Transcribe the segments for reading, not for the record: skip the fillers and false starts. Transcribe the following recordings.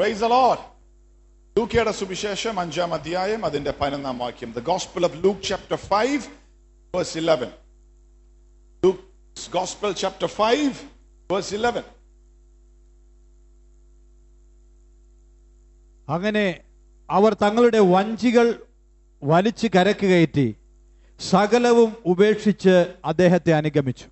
Praise the Lord. ലൂക്കയുടെ സുവിശേഷം 5-ാം അധ്യായം അതിന്റെ 11-ാം വാക്യം. The Gospel of Luke chapter 5 verse 11. Luke's Gospel chapter 5 verse 11. അങ്ങനെ അവർ തങ്ങളുടെ വഞ്ചികൾ വലിച്ചു കരക്ക് കയറ്റി സകലവും ഉപേക്ഷിച്ച് അദ്ദേഹത്തെ അനുഗമിച്ചു.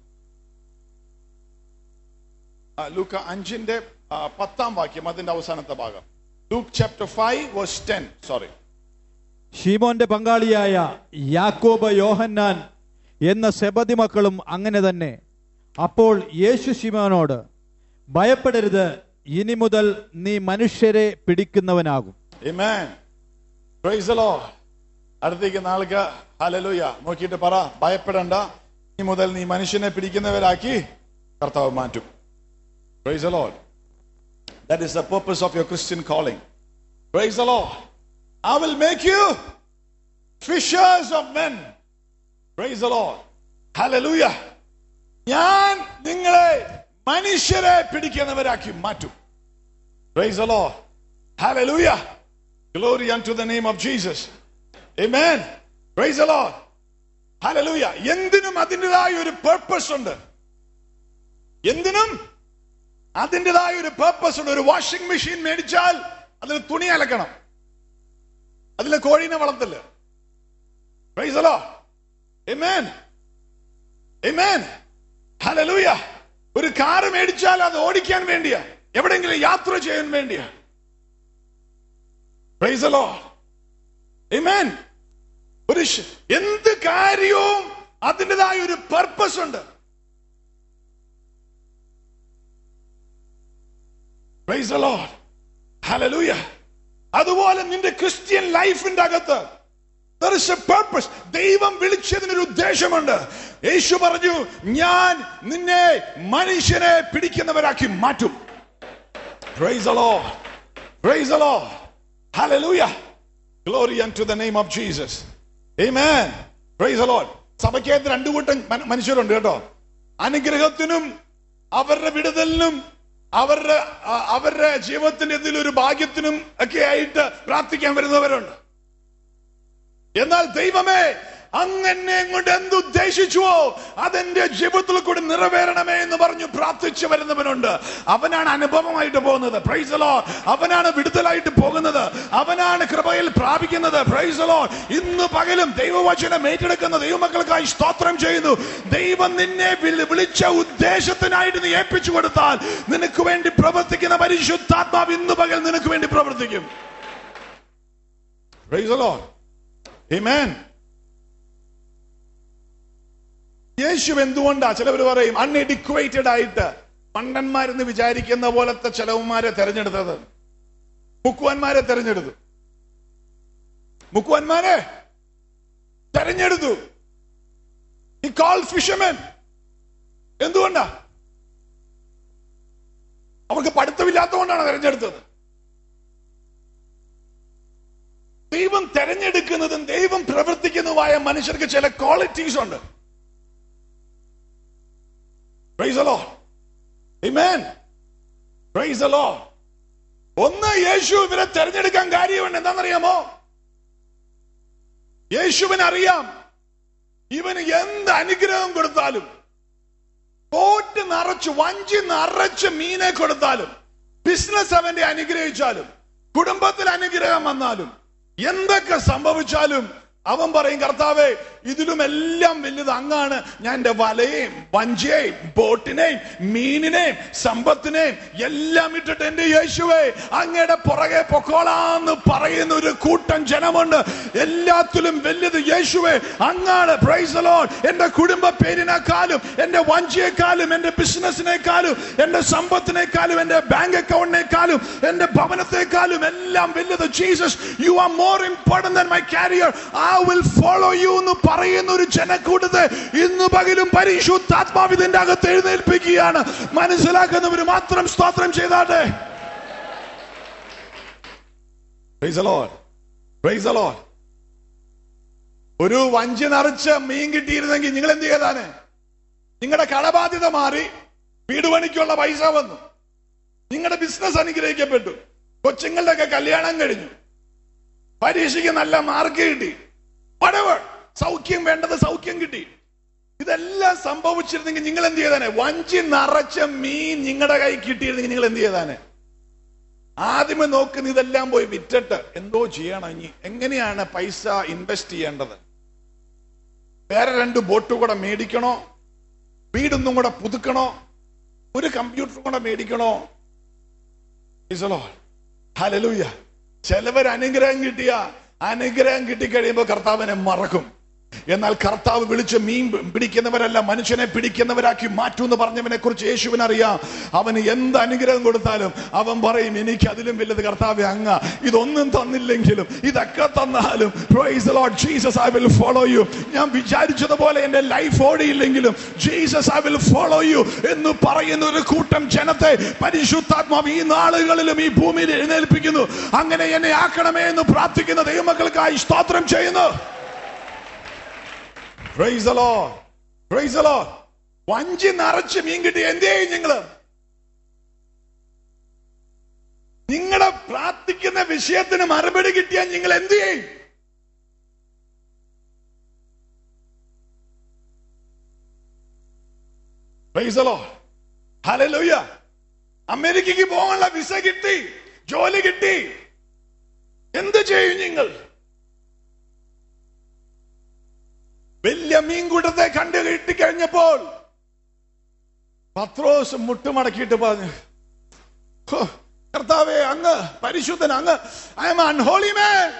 ലൂക്ക 5-ന്റെ 10-ാം വാക്യം അതിന്റെ അവസാനത്തെ ഭാഗം. Luke chapter 5 verse 10. Sorry. ശീമോന്റെ പങ്കാളിയായ യാക്കോബ് യോഹന്നാൻ എന്ന സെബദി മക്കളും അങ്ങനെ തന്നെ. അപ്പോൾ യേശു ശിമോനോട്, ഭയപ്പെടരുത്, ഇനി മുതൽ നീ മനുഷ്യരെ പിടിക്കുന്നവനാകും. Amen. Praise the Lord. അടുത്തേക്ക് നാൾക്ക് ഹല്ലേലൂയ നോക്കിയിട്ട് പറ, ഭയപ്പെടണ്ട, ഇനി മുതൽ നീ മനുഷ്യനെ പിടിക്കുന്നവരാക്കി കർത്താവ് മാറ്റും. Praise the Lord. That is the purpose of your Christian calling. Praise the Lord. I will make you fishers of men. Praise the Lord. Hallelujah. ഞാൻ നിങ്ങളെ മനുഷ്യരെ പിടിക്കുന്നവരാക്കി മാറ്റും. Praise the Lord. Hallelujah. Glory unto the name of Jesus. Amen. Praise the Lord. Hallelujah. എന്തിനും അതിൻ്റെതായ ഒരു purpose ഉണ്ട്. എന്തിനും അതിൻ്റെതായ ഒരു പർപ്പസ് ഉണ്ട്. ഒരു വാഷിംഗ് മെഷീൻ മേടിച്ചാൽ അതിൽ തുണി അലക്കണം, അതിൽ കോഴീനെ വളർത്തില്ല. Praise the Lord. Amen. Amen. Hallelujah. ഒരു കാർ മേടിച്ചാൽ അത് ഓടിക്കാൻ വേണ്ടിയാ, എവിടെയെങ്കിലും യാത്ര ചെയ്യാൻ വേണ്ടിയാ. Praise the Lord. Amen. ഒരു എന്ത് കാര്യവും അതിൻ്റെതായ ഒരു പർപ്പസ് ഉണ്ട്. Praise the Lord. Hallelujah. അതുപോലെ നിന്റെ ക്രിസ്ത്യൻ ലൈഫിന്റെ അകത്ത് there is a purpose. ദൈവം വിളിച്ചതിനൊരു ഉദ്ദേശമുണ്ട്. യേശു പറഞ്ഞു, ഞാൻ നിന്നെ മനുഷ്യനെ പിടിക്കുന്നവരാക്കി മാറ്റും. Praise the Lord. Praise the Lord. Hallelujah. Glory unto the name of Jesus. Amen. Praise the Lord. സഭയ്ക്കകത്ത് രണ്ടു കൂട്ടം മനുഷ്യരുണ്ട് കേട്ടോ. അനുഗ്രഹത്തിനും അവരുടെ വിടുതലിനും അവരുടെ ജീവിതത്തിന്റെ എന്തെങ്കിലും ഒരു ഭാഗ്യത്തിനും ഒക്കെ ആയിട്ട് പ്രാർത്ഥിക്കാൻ വരുന്നവരുണ്ട്. എന്നാൽ ദൈവമേ, അങ്ങനെ കൊണ്ട് എന്തുദ്ദേശിച്ചുവോ അതെന്റെ ജീവിതത്തിൽ കൂടി നിറവേറണമേ എന്ന് പറഞ്ഞു പ്രാർത്ഥിച്ചു വരുന്നവനുണ്ട്. അവനാണ് അനുഭവമായിട്ട് പോകുന്നത്. Praise the Lord. അവനാണ് വിടുതലായിട്ട് പോകുന്നത്. അവനാണ് കൃപയിൽ പ്രാപിക്കുന്നത്. Praise the Lord. ഇന്ന് പകലും ദൈവവചനം ഏറ്റെടുക്കുന്ന ദൈവമക്കൾക്കായി സ്തോത്രം ചെയ്യുന്നു. ദൈവം നിന്നെ വിളിച്ച ഉദ്ദേശത്തിനായിട്ട് നീ ഏൽപ്പിച്ചു കൊടുത്താൽ നിനക്ക് വേണ്ടി പ്രവർത്തിക്കുന്ന പരിശുദ്ധാത്മാവ് ഇന്ന് പകൽ നിനക്ക് വേണ്ടി പ്രവർത്തിക്കും. Praise the Lord. Amen. Yesu എന്തുകൊണ്ടാ, ചിലവർ പറയും അൺഎഡ്യൂക്കേറ്റഡ് ആയിട്ട് പണ്ടന്മാരെന്ന് വിചാരിക്കുന്ന പോലത്തെ ചെലവന്മാരെ തെരഞ്ഞെടുത്തത്. മുക്കുവന്മാരെ തെരഞ്ഞെടുത്തു. He called fishermen. എന്തുകൊണ്ടാ? അവർക്ക് പഠിത്തമില്ലാത്തതുകൊണ്ടാണ് തെരഞ്ഞെടുത്തത്. ദൈവം തെരഞ്ഞെടുക്കുന്നതും ദൈവം പ്രവർത്തിക്കുന്നതുമായ മനുഷ്യർക്ക് ചില ക്വാളിറ്റീസ് ഉണ്ട്. Praise the Lord. Amen. Praise the Lord. ഒന്ന്, യേശു ഇവരെ തെരഞ്ഞെടുക്കാൻ കാര്യമുണ്ട്. എന്താണെന്നറിയാമോ? യേശുവിന് അറിയാം ഇവന് എന്ത് അനുഗ്രഹം കൊടുത്താലും, പോട്ട് നിറച്ച് വഞ്ചി നിറച്ച് മീനെ കൊടുത്താലും, ബിസിനസ് അവന്റെ അനുഗ്രഹിച്ചാലും, കുടുംബത്തിൽ അനുഗ്രഹം വന്നാലും, എന്തൊക്കെ സംഭവിച്ചാലും അവൻ പറയും, കർത്താവേ, ഇതിലും എല്ലാം വലുത് അങ്ങാണ്. ഞാൻ എന്റെ വലയെയും വഞ്ചിയെയും ബോട്ടിനെയും മീനിനെയും സമ്പത്തിനെയും എല്ലാം ഇട്ടിട്ട് എന്റെ യേശുവേ അങ്ങയുടെ പുറകെ പൊക്കോളാന്ന് പറയുന്ന ഒരു കൂട്ടം ജനമുണ്ട്. എല്ലാത്തിലും വലുത് യേശുവേ അങ്ങാണ്. Praise the Lord. എന്റെ കുടുംബ പേരിനേക്കാളും, എന്റെ വഞ്ചിയെക്കാളും, എന്റെ ബിസിനസിനേക്കാളും, എന്റെ സമ്പത്തിനേക്കാളും, എന്റെ ബാങ്ക് അക്കൗണ്ടിനേക്കാളും, എന്റെ ഭവനത്തെക്കാളും എല്ലാം വലുത് Jesus. You are more important than my career. I will follow you എന്ന് പറയുന്ന ഒരു ജനക്കൂട്ടത്തെ ഇന്ന് പകലും പരിശുദ്ധാത്മാവ് ഇതിന്റെ അകത്ത് എഴുന്നേൽപ്പിക്കുകയാണ്. മനസ്സിലാക്കുന്നവർ മാത്രം സ്തോത്രം ചെയ്താട്ടെ. Praise the Lord. Praise the Lord. ഒരു വഞ്ചി നിറച്ച് മീൻ കിട്ടിയിരുന്നെങ്കിൽ നിങ്ങൾ എന്ത് ചെയ്താണ്? നിങ്ങളുടെ കടബാധ്യത മാറി, വീട് പണിക്കുള്ള പൈസ വന്നു, നിങ്ങളുടെ ബിസിനസ് അനുഗ്രഹിക്കപ്പെട്ടു, കൊച്ചുങ്ങളുടെ ഒക്കെ കല്യാണം കഴിഞ്ഞു, പരീക്ഷയ്ക്ക് നല്ല മാർക്ക് കിട്ടി, whatever, സൗഖ്യം വേണ്ടത് സൗഖ്യം കിട്ടി. ഇതെല്ലാം സംഭവിച്ചിരുന്നെങ്കിൽ നിങ്ങൾ എന്ത് ചെയ്താനെ? വഞ്ചി നിറച്ച മീൻ നിങ്ങളുടെ കൈ കിട്ടിയിരുന്നെങ്കിൽ നിങ്ങൾ എന്ത് ചെയ്താനെ? ആദ്യമേ നോക്കുന്ന ഇതെല്ലാം പോയി വിറ്റിട്ട് എന്തോ ചെയ്യണം, ഇനി എങ്ങനെയാണ് പൈസ ഇൻവെസ്റ്റ് ചെയ്യേണ്ടത്, വേറെ 2 ബോട്ട് കൂടെ മേടിക്കണോ, വീടൊന്നും കൂടെ പുതുക്കണോ, ഒരു കമ്പ്യൂട്ടർ കൂടെ മേടിക്കണോ? ഹല്ലേലൂയ. ചിലവർ അനുഗ്രഹം കിട്ടിക്കഴിയുമ്പോ കർത്താവിനെ മറക്കും. എന്നാൽ കർത്താവ് വിളിച്ച് മീൻ പിടിക്കുന്നവരല്ല, മനുഷ്യനെ പിടിക്കുന്നവരാക്കി മാറ്റൂ എന്ന് പറഞ്ഞവനെ കുറിച്ച് യേശുവിനറിയാം. അവന് എന്ത് അനുഗ്രഹം കൊടുത്താലും അവൻ പറയും, എനിക്ക് അതിലും വലുത് കർത്താവേ അങ്ങ്. ഇതൊന്നും തന്നില്ലെങ്കിലും ഇതൊക്കെ തന്നാലും praise the Lord Jesus, I will follow you. ഞാൻ വിചാരിച്ചതുപോലെ എന്റെ ലൈഫ് ഓടിയില്ലെങ്കിലും Jesus, I will follow you എന്ന് പറയുന്ന ഒരു കൂട്ടം ജനത്തെ പരിശുദ്ധാത്മാവ് ഈ നാളുകളിലും ഈ ഭൂമിയിൽ എഴുന്നേൽപ്പിക്കുന്നു. അങ്ങനെ എന്നെ ആക്കണമേ എന്ന് പ്രാർത്ഥിക്കുന്ന ദൈവമക്കൾക്കായി സ്തോത്രം ചെയ്യുന്നു. Praise the Lord. Praise the Lord. വഞ്ചി നിറച്ച് മീൻ കിട്ടി എന്ത് ചെയ്യും നിങ്ങള്? നിങ്ങളുടെ പ്രാർത്ഥിക്കുന്ന വിഷയത്തിന് മറുപടി കിട്ടിയാൽ നിങ്ങൾ എന്ത് ചെയ്യും? Praise the Lord. Hallelujah. അമേരിക്കയ്ക്ക് പോകാനുള്ള വിസ കിട്ടി, ജോലി കിട്ടി, എന്ത് ചെയ്യും നിങ്ങൾ? വലിയ മീൻകൂട്ടത്തെ കണ്ടു കിട്ടിക്കഴിഞ്ഞപ്പോൾ പത്രോസ് മുട്ടുമടക്കിയിട്ട് പറഞ്ഞു, കർത്താവേ അങ്ങ് പരിശുദ്ധൻ, അങ്ങ് ഐ ആം അൺഹോളി മാൻ.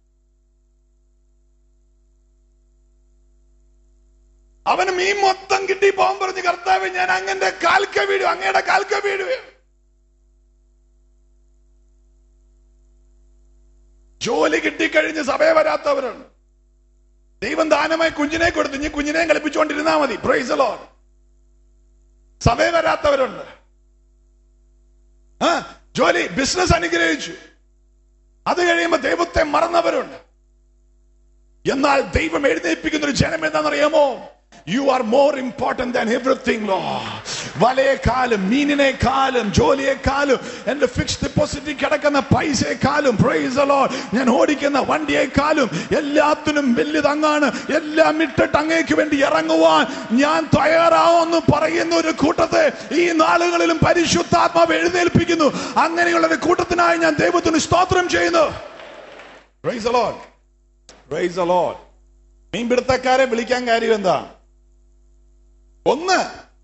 അവന് മീൻ മൊത്തം കിട്ടി പോകാൻ പറഞ്ഞു, കർത്താവേ ഞാൻ അങ്ങയുടെ കാൽക്ക വീഴും, അങ്ങയുടെ കാൽക്ക വീഴുവേ. ജോലി കിട്ടിക്കഴിഞ്ഞ് സഭയെ വരാത്തവരുണ്ട്. ദൈവം ദാനമായി കുഞ്ഞിനെ കൊടുത്തു, ഇനി കുഞ്ഞിനെ കളിപ്പിച്ചുകൊണ്ടിരുന്നാ മതി. Praise the Lord. സഭയെ വരാത്തവരുണ്ട്. ജോലി ബിസിനസ് അനുഗ്രഹിച്ചു, അത് കഴിയുമ്പോ ദൈവത്തെ മറന്നവരുണ്ട്. എന്നാൽ ദൈവം എഴുന്നേൽപ്പിക്കുന്ന ഒരു ജനം എന്താണെന്നറിയാമോ? You are more important than everything, Lord. വലയെക്കാളും മീനിനെക്കാളും ജോലിയെക്കാളും എന്റെ ഫിക്സ്ഡ് ഡെപ്പോസിറ്റിൽ കിടക്കുന്ന പൈസയെക്കാളും പ്രൈസ് ദി ലോർഡ് ഞാൻ ഓടിക്കുന്ന വണ്ടിയെക്കാളും എല്ലാത്തിനും വലുത് അങ്ങാണ്. എല്ലാം ഇട്ടിട്ട് അങ്ങേക്ക് വേണ്ടി ഇറങ്ങുവാൻ ഞാൻ തയ്യാറാവുമെന്ന് പറയുന്ന ഒരു കൂട്ടത്തെ ഈ നാളുകളിലും പരിശുദ്ധാത്മാവ് എഴുന്നേൽപ്പിക്കുന്നു. അങ്ങനെയുള്ള ഒരു കൂട്ടത്തിനായി ഞാൻ ദൈവത്തിന് സ്തോത്രം ചെയ്യുന്നു. Praise the Lord. Praise the Lord. മീൻപിടുത്തക്കാരെ വിളിക്കാൻ കാര്യം എന്താ? ഒന്ന്,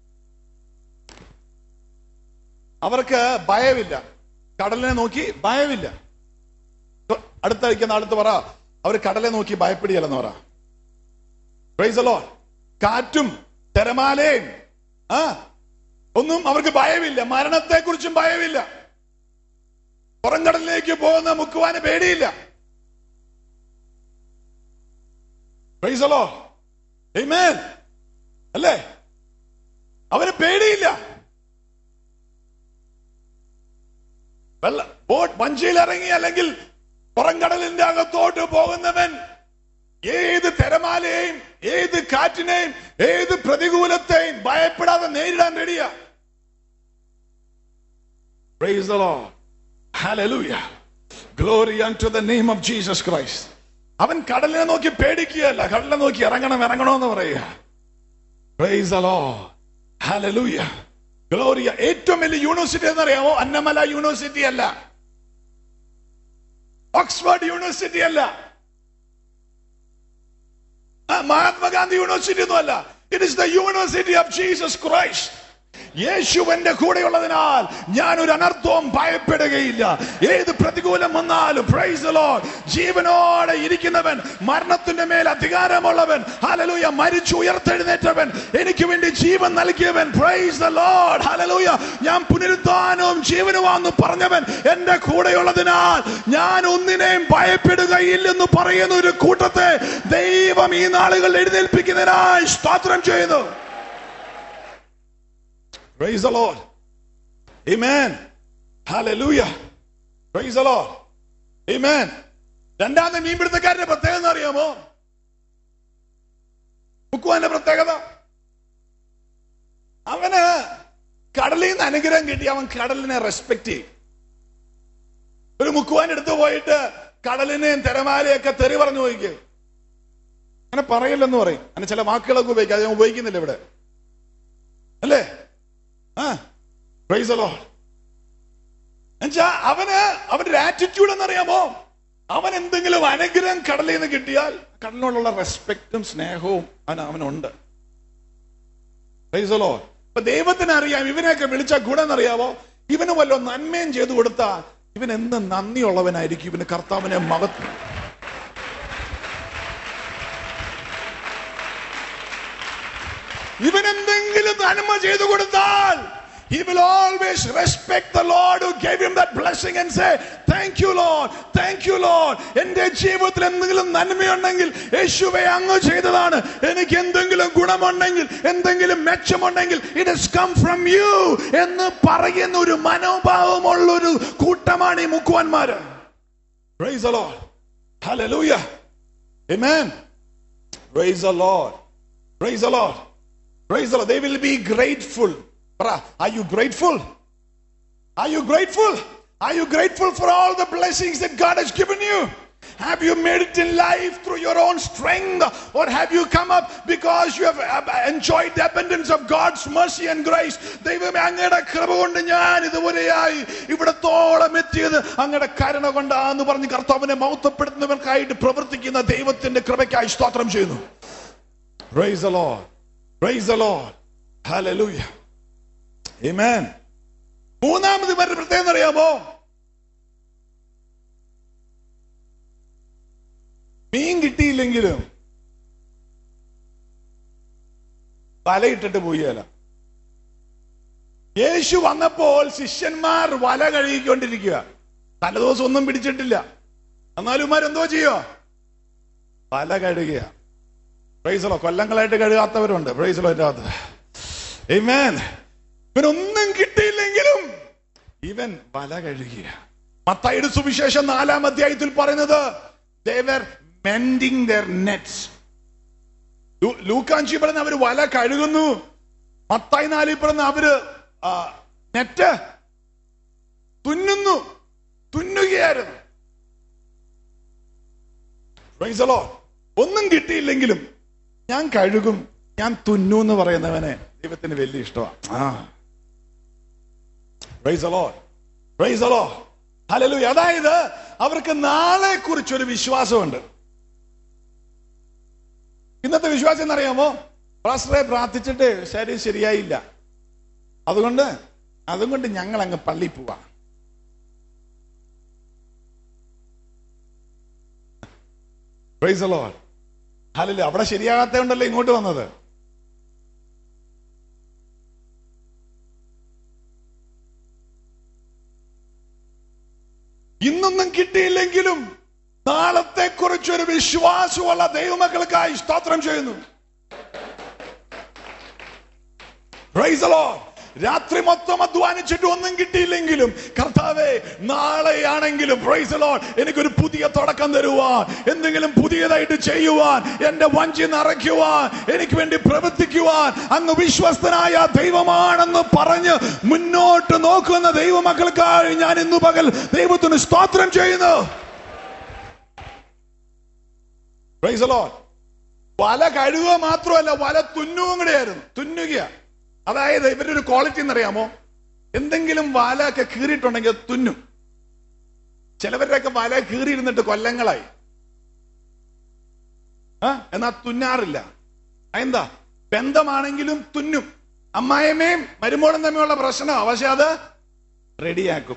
അവർക്ക് ഭയമില്ല, കടലിനെ നോക്കി ഭയമില്ല. അടുത്തയക്കുന്ന അടുത്ത് പറ, അവർ കടലെ നോക്കി ഭയപ്പെടുകയല്ലെന്ന് പറ. Praise the Lord. കാറ്റും തിരമാലയും ഒന്നും അവർക്ക് ഭയമില്ല, മരണത്തെ കുറിച്ചും ഭയമില്ല, പുറംകടലിലേക്ക് പോകുന്ന മുക്കുവാന് പേടിയില്ല. Praise the Lord. ആമേൻ. അല്ലേ? അവന് പേടിയില്ല. ബോട്ട് വഞ്ചിയിൽ ഇറങ്ങി അല്ലെങ്കിൽ പുറംകടലിന്റെ അകത്തോട്ട് പോകുന്നവൻ ഏത് തിരമാലയെയും ഏത് കാറ്റിനെയും ഏത് പ്രതികൂലത്തെയും ഭയപ്പെടാതെ നേരിടാൻ റെഡിയാ. Praise the Lord. Hallelujah. Glory unto the name of Jesus Christ. അവൻ കടലിനെ നോക്കി പേടിക്കുകയല്ല, കടലിനെ നോക്കി ഇറങ്ങണമെന്ന് പറയുക. Praise the Lord. Hallelujah. Glory. ഏറ്റവും വലിയ യൂണിവേഴ്സിറ്റി എന്നറിയാമോ? അന്നമല യൂണിവേഴ്സിറ്റി അല്ല, ഓക്സ്ഫോർഡ് യൂണിവേഴ്സിറ്റി അല്ല, മഹാത്മാഗാന്ധി യൂണിവേഴ്സിറ്റി ഒന്നും അല്ല. It is the university of Jesus Christ. യേശുവിന്റെ കൂടെയുള്ളതിനാൽ ഞാൻ ഒരു അനർത്ഥവും ഭയപ്പെടുകയില്ല. ഏത് പ്രതികൂലം വന്നാലും പ്രൈസ് ദി ലോർഡ്. ജീവനോടെ ഇരിക്കുന്നവൻ, മരണത്തിന്റെ മേൽ അധികാരമുള്ളവൻ, ഹല്ലേലൂയ, മരിച്ചു ഉയർത്തെഴുന്നേറ്റവൻ, എനിക്ക് വേണ്ടി ജീവൻ നൽകിയവൻ, പ്രൈസ് ദി ലോർഡ്, ഹല്ലേലൂയ, ഞാൻ പുനരുത്ഥാനവും ജീവനുമാണെന്ന് പറഞ്ഞവൻ എന്റെ കൂടെയുള്ളതിനാൽ ഞാൻ ഒന്നിനെയും ഭയപ്പെടുകയില്ലെന്ന് പറയുന്ന ഒരു കൂട്ടത്തെ ദൈവം ഈ നാളുകൾ എഴുന്നേൽപ്പിക്കുന്നതിനായി സ്തോത്രം ചെയ്യുന്നു. Praise the Lord. Amen. Hallelujah. Praise the Lord. Amen. രണ്ടാമത്തെ മീൻപിടുത്തക്കാരന്റെ പ്രത്യേകത എന്ന് അറിയാമോ? മുക്കുവാന്റെ പ്രത്യേകത, അവന് കടലിൽ നിന്ന് അനുഗ്രഹം കിട്ടി, അവൻ കടലിനെ റെസ്പെക്ട് ചെയ്യും. ഒരു മുക്കുവാൻ എടുത്തു പോയിട്ട് കടലിനെയും തിരമാലയൊക്കെ തെറി പറഞ്ഞു പോയിക്ക്. അങ്ങനെ പറയില്ലെന്ന് പറയും. അങ്ങനെ ചില വാക്കുകളൊക്കെ ഉപയോഗിക്കുക, അത് ഞാൻ ഉപയോഗിക്കുന്നില്ല ഇവിടെ, അല്ലേ? Praise the Lord. എന്നുവെച്ചാ അവന്റെ ആറ്റിറ്റ്യൂഡ് എന്നറിയാമോ? അവൻ എന്തെങ്കിലും അനുഗ്രഹം കടലിൽ നിന്ന് കിട്ടിയാൽ കടലിനോടുള്ള റെസ്പെക്റ്റും സ്നേഹവും അവനുണ്ട്. Praise the Lord. ഇപ്പൊ ദൈവത്തിന് അറിയാം ഇവനെയൊക്കെ വിളിച്ച ഗുണം എന്നറിയാമോ? ഇവന് വല്ല നന്മയും ചെയ്തു കൊടുത്താ ഇവൻ എന്ത് നന്ദിയുള്ളവനായിരിക്കും. ഇവന് കർത്താവിനെ മഹത്വം. ഇവൻ എന്തെങ്കിലും നന്മ ചെയ്തു കൊടുത്താൽ he will always respect the Lord who gave him that blessing and say, thank you Lord, thank you Lord. എന്റെ ജീവിതത്തിൽ എന്തെങ്കിലും നന്മയുണ്ടെങ്കിൽ യേശുവേ അങ്ങ് ചെയ്തതാണ്. എനിക്ക് എന്തെങ്കിലും ഗുണമുണ്ടെങ്കിൽ, എന്തെങ്കിലും മെച്ചമുണ്ടെങ്കിൽ it has come from you എന്ന് പറയുന്ന ഒരു മനോഭാവമുള്ള ഒരു കൂട്ടമാണ് ഈ മുക്കുവന്മാര്. Praise the Lord. Hallelujah. Amen. Praise the Lord. Praise the Lord. Praise the Lord. They will be grateful. Are you grateful? Are you grateful? Are you grateful for all the blessings that God has given you? Have you made it in life through your own strength, or have you come up because you have enjoyed the abundance of God's mercy and grace? ദൈവമേ, അങ്ങയുടെ കൃപ കൊണ്ട് ഞാൻ ഇതുവരെയായി ഇവിടത്തോളം എത്തിയത് അങ്ങയുടെ കരുണ കൊണ്ടാന്ന് പറഞ്ഞ് കർത്താവിനെ മഹത്വപ്പെടുത്തുന്നവർക്കായിട്ട് പ്രവർത്തിക്കുന്ന ദൈവത്തിന്റെ കൃപയ്ക്കായി സ്തോത്രം ചെയ്യുന്നു. Praise the Lord. Praise the Lord. Hallelujah. Amen. മൂന്നാമത് ഇവരുടെ പ്രത്യേകത അറിയാമോ? മീൻ കിട്ടിയില്ലെങ്കിലും വലയിട്ടിട്ട് പോയല്ല. യേശു വന്നപ്പോൾ ശിഷ്യന്മാർ വല കഴുകിക്കൊണ്ടിരിക്കുക. തലേദിവസം ഒന്നും പിടിച്ചിട്ടില്ല. എന്നാലും ഇവരെന്തോ ചെയ്യോ? വല കഴുകുക. Praise the Lord. കൊല്ലങ്ങളായിട്ട് കഴുകാത്തവരുണ്ട്. Praise the Lord. ആമേൻ. ഇവനൊന്നും കിട്ടിയില്ലെങ്കിലും ഇവൻ വല കഴുകുക. മത്തായിയുടെ സുവിശേഷം 4-ാം അധ്യായത്തിൽ പറയുന്നത് they were mending their nets. ലൂക്കാഞ്ചി പറയുന്ന അവര് വല കഴുകുന്നു. മത്തായി 4 പറയുന്ന അവര് നെറ്റ് തുന്നുകയായിരുന്നു. Praise the Lord. ഒന്നും കിട്ടിയില്ലെങ്കിലും ഞാൻ കഴുകും, ഞാൻ തുന്നു എന്ന് പറയുന്നവനെ ദൈവത്തിന് വലിയ ഇഷ്ടമാണ്. Praise the Lord. Praise the Lord. Hallelujah. അതായത് അവർക്ക് നാളെ കുറിച്ചൊരു വിശ്വാസമുണ്ട്. ഇന്നത്തെ വിശ്വാസം എന്നറിയാമോ? പാസ്റ്ററെ പ്രാർത്ഥിച്ചിട്ട് ശരിയായില്ല, അതുകൊണ്ട് ഞങ്ങൾ അങ്ങ് പള്ളി പോവാ. Praise the Lord. Hallelujah. അവിടെ ശരിയാകാത്തതുകൊണ്ടല്ലേ ഇങ്ങോട്ട് വന്നത്. ഇന്നൊന്നും കിട്ടിയില്ലെങ്കിലും നാളത്തെ കുറിച്ചൊരു വിശ്വാസമുള്ള ദൈവമക്കൾക്കായി സ്തോത്രം ചെയ്യുന്നു. Praise the Lord. രാത്രി മൊത്തം അധ്വാനിച്ചിട്ട് ഒന്നും കിട്ടിയില്ലെങ്കിലും കർത്താവേ നാളെയാണെങ്കിലും പ്രൈസ് ദി ലോർഡ് എനിക്കൊരു പുതിയ തുടക്കം തരുവാൻ, എന്തെങ്കിലും പുതിയതായിട്ട് ചെയ്യുവാൻ, എന്റെ വഞ്ചി നിറയ്ക്കുവാൻ, എനിക്ക് വേണ്ടി പ്രവർത്തിക്കുവാൻ അങ്ങ് വിശ്വസ്തനായ ദൈവമാണെന്ന് പറഞ്ഞ് മുന്നോട്ട് നോക്കുന്ന ദൈവമക്കൾക്കായി ഞാൻ ഇന്നു പകൽ ദൈവത്തിന് സ്തോത്രം ചെയ്യുന്നു. Praise the Lord. വല കഴുകുക മാത്രമല്ല, വല തുന്നുകയും കൂടെയായിരുന്നു. തുന്നുക അതായത് ഇവരുടെ ഒരു ക്വാളിറ്റി എന്നറിയാമോ? എന്തെങ്കിലും വല ഒക്കെ കീറിയിട്ടുണ്ടെങ്കിൽ തുന്നും. ചിലവരുടെയൊക്കെ വല കീറിയിരുന്നിട്ട് കൊല്ലങ്ങളായി, എന്നാ തുന്നാറില്ല. എന്താ? ബന്ധമാണെങ്കിലും തുന്നും. അമ്മായിയമ്മയും മരുമോളും തമ്മിലുള്ള പ്രശ്നമാണ്, പക്ഷെ അത് റെഡിയാക്കും.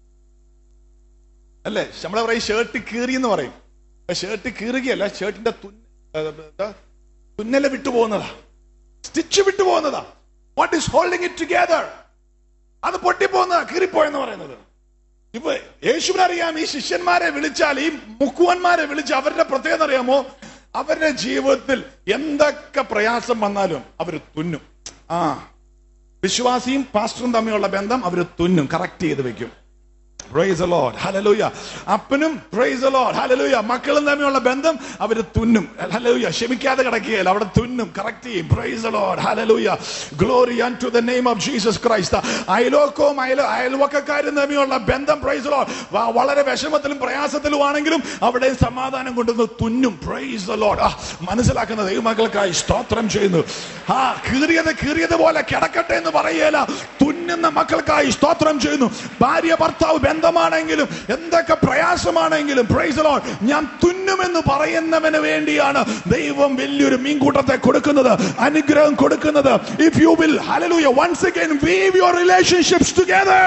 അല്ലേ? നമ്മളെ പറയും ഷർട്ട് കീറി എന്ന് പറയും. ഷർട്ട് കീറുകയല്ല, ഷർട്ടിന്റെ തുന്നല് വിട്ടുപോകുന്നതാ, സ്റ്റിച്ച് വിട്ടുപോകുന്നതാ. What is holding it together? അത് പൊട്ടിപ്പോകുന്നതാ, കീറിപ്പോയെന്ന് പറയുന്നത്. ഇപ്പൊ യേശുവിനറിയാം ഈ ശിഷ്യന്മാരെ വിളിച്ചാൽ, ഈ മുക്കുവന്മാരെ വിളിച്ച് അവരുടെ പ്രത്യേകത അറിയാമോ? അവരുടെ ജീവിതത്തിൽ എന്തൊക്കെ പ്രയാസം വന്നാലും അവര് തുന്നും. വിശ്വാസിയും പാസ്റ്ററും തമ്മിലുള്ള ബന്ധം അവര് തുന്നും, കറക്റ്റ് ചെയ്ത് വെക്കും. Praise the Lord. Hallelujah. അപ്പനും praise the Lord. Hallelujah. മക്കളും തമ്മിലുള്ള ബന്ധം അവര് തുന്നും. Hallelujah. ക്ഷമിക്കാതെ കിടക്കുകയില്ല, അവിടെ തുന്നും, കറക്റ്റ് ചെയ്യും. Praise the Lord. Hallelujah. Glory unto the name of Jesus Christ. അയലോക്കവും അയൽവക്കക്കാരും തമ്മിലുള്ള ബന്ധം praise the Lord വളരെ വിഷമത്തിലും പ്രയാസത്തിലും ആണെങ്കിലും അവിടെ സമാധാനം കൊണ്ടുവന്ന് തുന്നും. Praise the Lord. മനസ്സിലാക്കുന്ന ദൈവമക്കൾക്കായി സ്തോത്രം ചെയ്യുന്നു. കീറിയത് പോലെ കിടക്കട്ടെ എന്ന് പറയല, തുന്നുന്ന മക്കൾക്കായി സ്തോത്രം ചെയ്യുന്നു. ഭാര്യ ഭർത്താവ് ബന്ധമാണെങ്കിലും എന്തൊക്കെ പ്രയാസമാണെങ്കിലും praise the Lord ഞാൻ തുന്നുമെന്ന് പറയുന്നവന് വേണ്ടിയാണ് ദൈവം വലിയൊരു മീൻകൂട്ടത്തെ കൊടുക്കുന്നത്, അനുഗ്രഹം കൊടുക്കുന്നത്. If you will, hallelujah, once again weave your relationships together.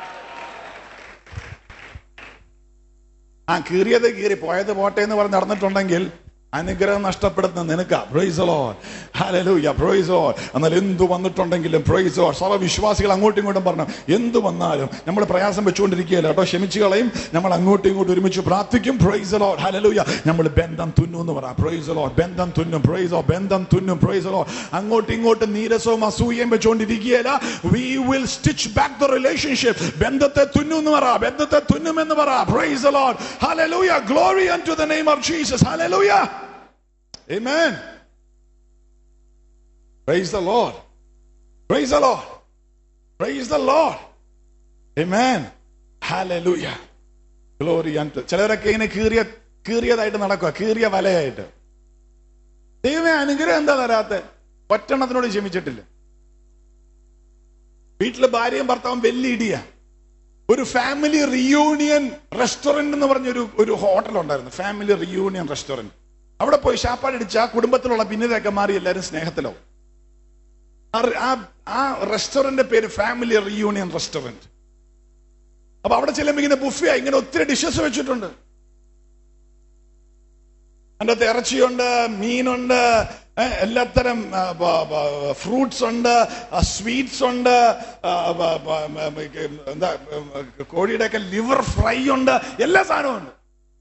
കീറിയത് കീറി പോയത് പോട്ടെ എന്ന് പറഞ്ഞ് നടന്നിട്ടുണ്ടെങ്കിൽ അനുഗ്രഹം നഷ്ടപ്പെടുന്ന നിനക്കാ. Praise the Lord. Hallelujah. Praise the Lord. എന്നാൽ എന്തു വന്നിട്ടുണ്ടെങ്കിലും praise the Lord, സഭ വിശ്വാസികൾ അങ്ങോട്ടും ഇങ്ങോട്ടും പറഞ്ഞു എന്തു വന്നാലും നമ്മൾ പ്രയാസം വെച്ചുകൊണ്ടിരിക്കുകയല്ല കേട്ടോ, ക്ഷമിച്ചു കളയും, നമ്മൾ അങ്ങോട്ടും ഇങ്ങോട്ടും ഒരുമിച്ച് പ്രാർത്ഥിക്കും. Praise the Lord. Hallelujah. നമ്മൾ ബന്ധം തുന്നും എന്ന് പറയാം. Praise the Lord. ബന്ധം തുന്നും. Praise the Lord. ബന്ധം തുന്നും. Praise the Lord. അങ്ങോട്ടും ഇങ്ങോട്ടും നീരസവും അസൂയയും വെച്ചുകൊണ്ടിരിക്കുകയല്ല. We will stitch back the relationship. ബന്ധത്തെ തുന്നും എന്ന് പറ, ബന്ധത്തെ തുന്നുമെന്ന് പറ. Praise the Lord. Hallelujah. Glory unto the name of Jesus. Hallelujah. Amen. Praise the Lord. Praise the Lord. Praise the Lord. Amen. Hallelujah. Glory unto. ചിലരൊക്കെ ഇങ്ങനെ കീറിയതായിട്ട് നടക്കുക, കീറിയ വലയായിട്ട്. ദൈവമേ അനുഗ്രഹം എന്താ തരാത്തെ? ഒറ്റണത്തിനോട് ക്ഷമിച്ചിട്ടില്ല. വീട്ടിലെ ഭാര്യയും ഭർത്താവും വലിയ ഇടിയ. ഒരു ഫാമിലി റിയൂണിയൻ റെസ്റ്റോറന്റ് എന്ന് പറഞ്ഞൊരു ഹോട്ടൽ ഉണ്ടായിരുന്നു, ഫാമിലി റിയൂണിയൻ റെസ്റ്റോറന്റ്. അവിടെ പോയി ശാപ്പാടടിച്ച് ആ കുടുംബത്തിലുള്ള ഭിന്നതയൊക്കെ മാറി എല്ലാവരും സ്നേഹത്തിലാവും. ആ റെസ്റ്റോറന്റ് പേര് ഫാമിലി റിയൂണിയൻ റെസ്റ്റോറന്റ്. അപ്പൊ അവിടെ ചെല്ലുമ്പോ ഇങ്ങനെ ബുഫേ ഇങ്ങനെ ഒത്തിരി ഡിഷസ് വെച്ചിട്ടുണ്ട്. അതിൻ്റെ അകത്ത് ഇറച്ചിയുണ്ട്, മീനുണ്ട്, എല്ലാത്തരം ഫ്രൂട്ട്സ് ഉണ്ട്, സ്വീറ്റ്സ് ഉണ്ട്, എന്താ കോഴിയുടെ ഒക്കെ ലിവർ ഫ്രൈ ഉണ്ട്, എല്ലാ സാധനവും ഉണ്ട്.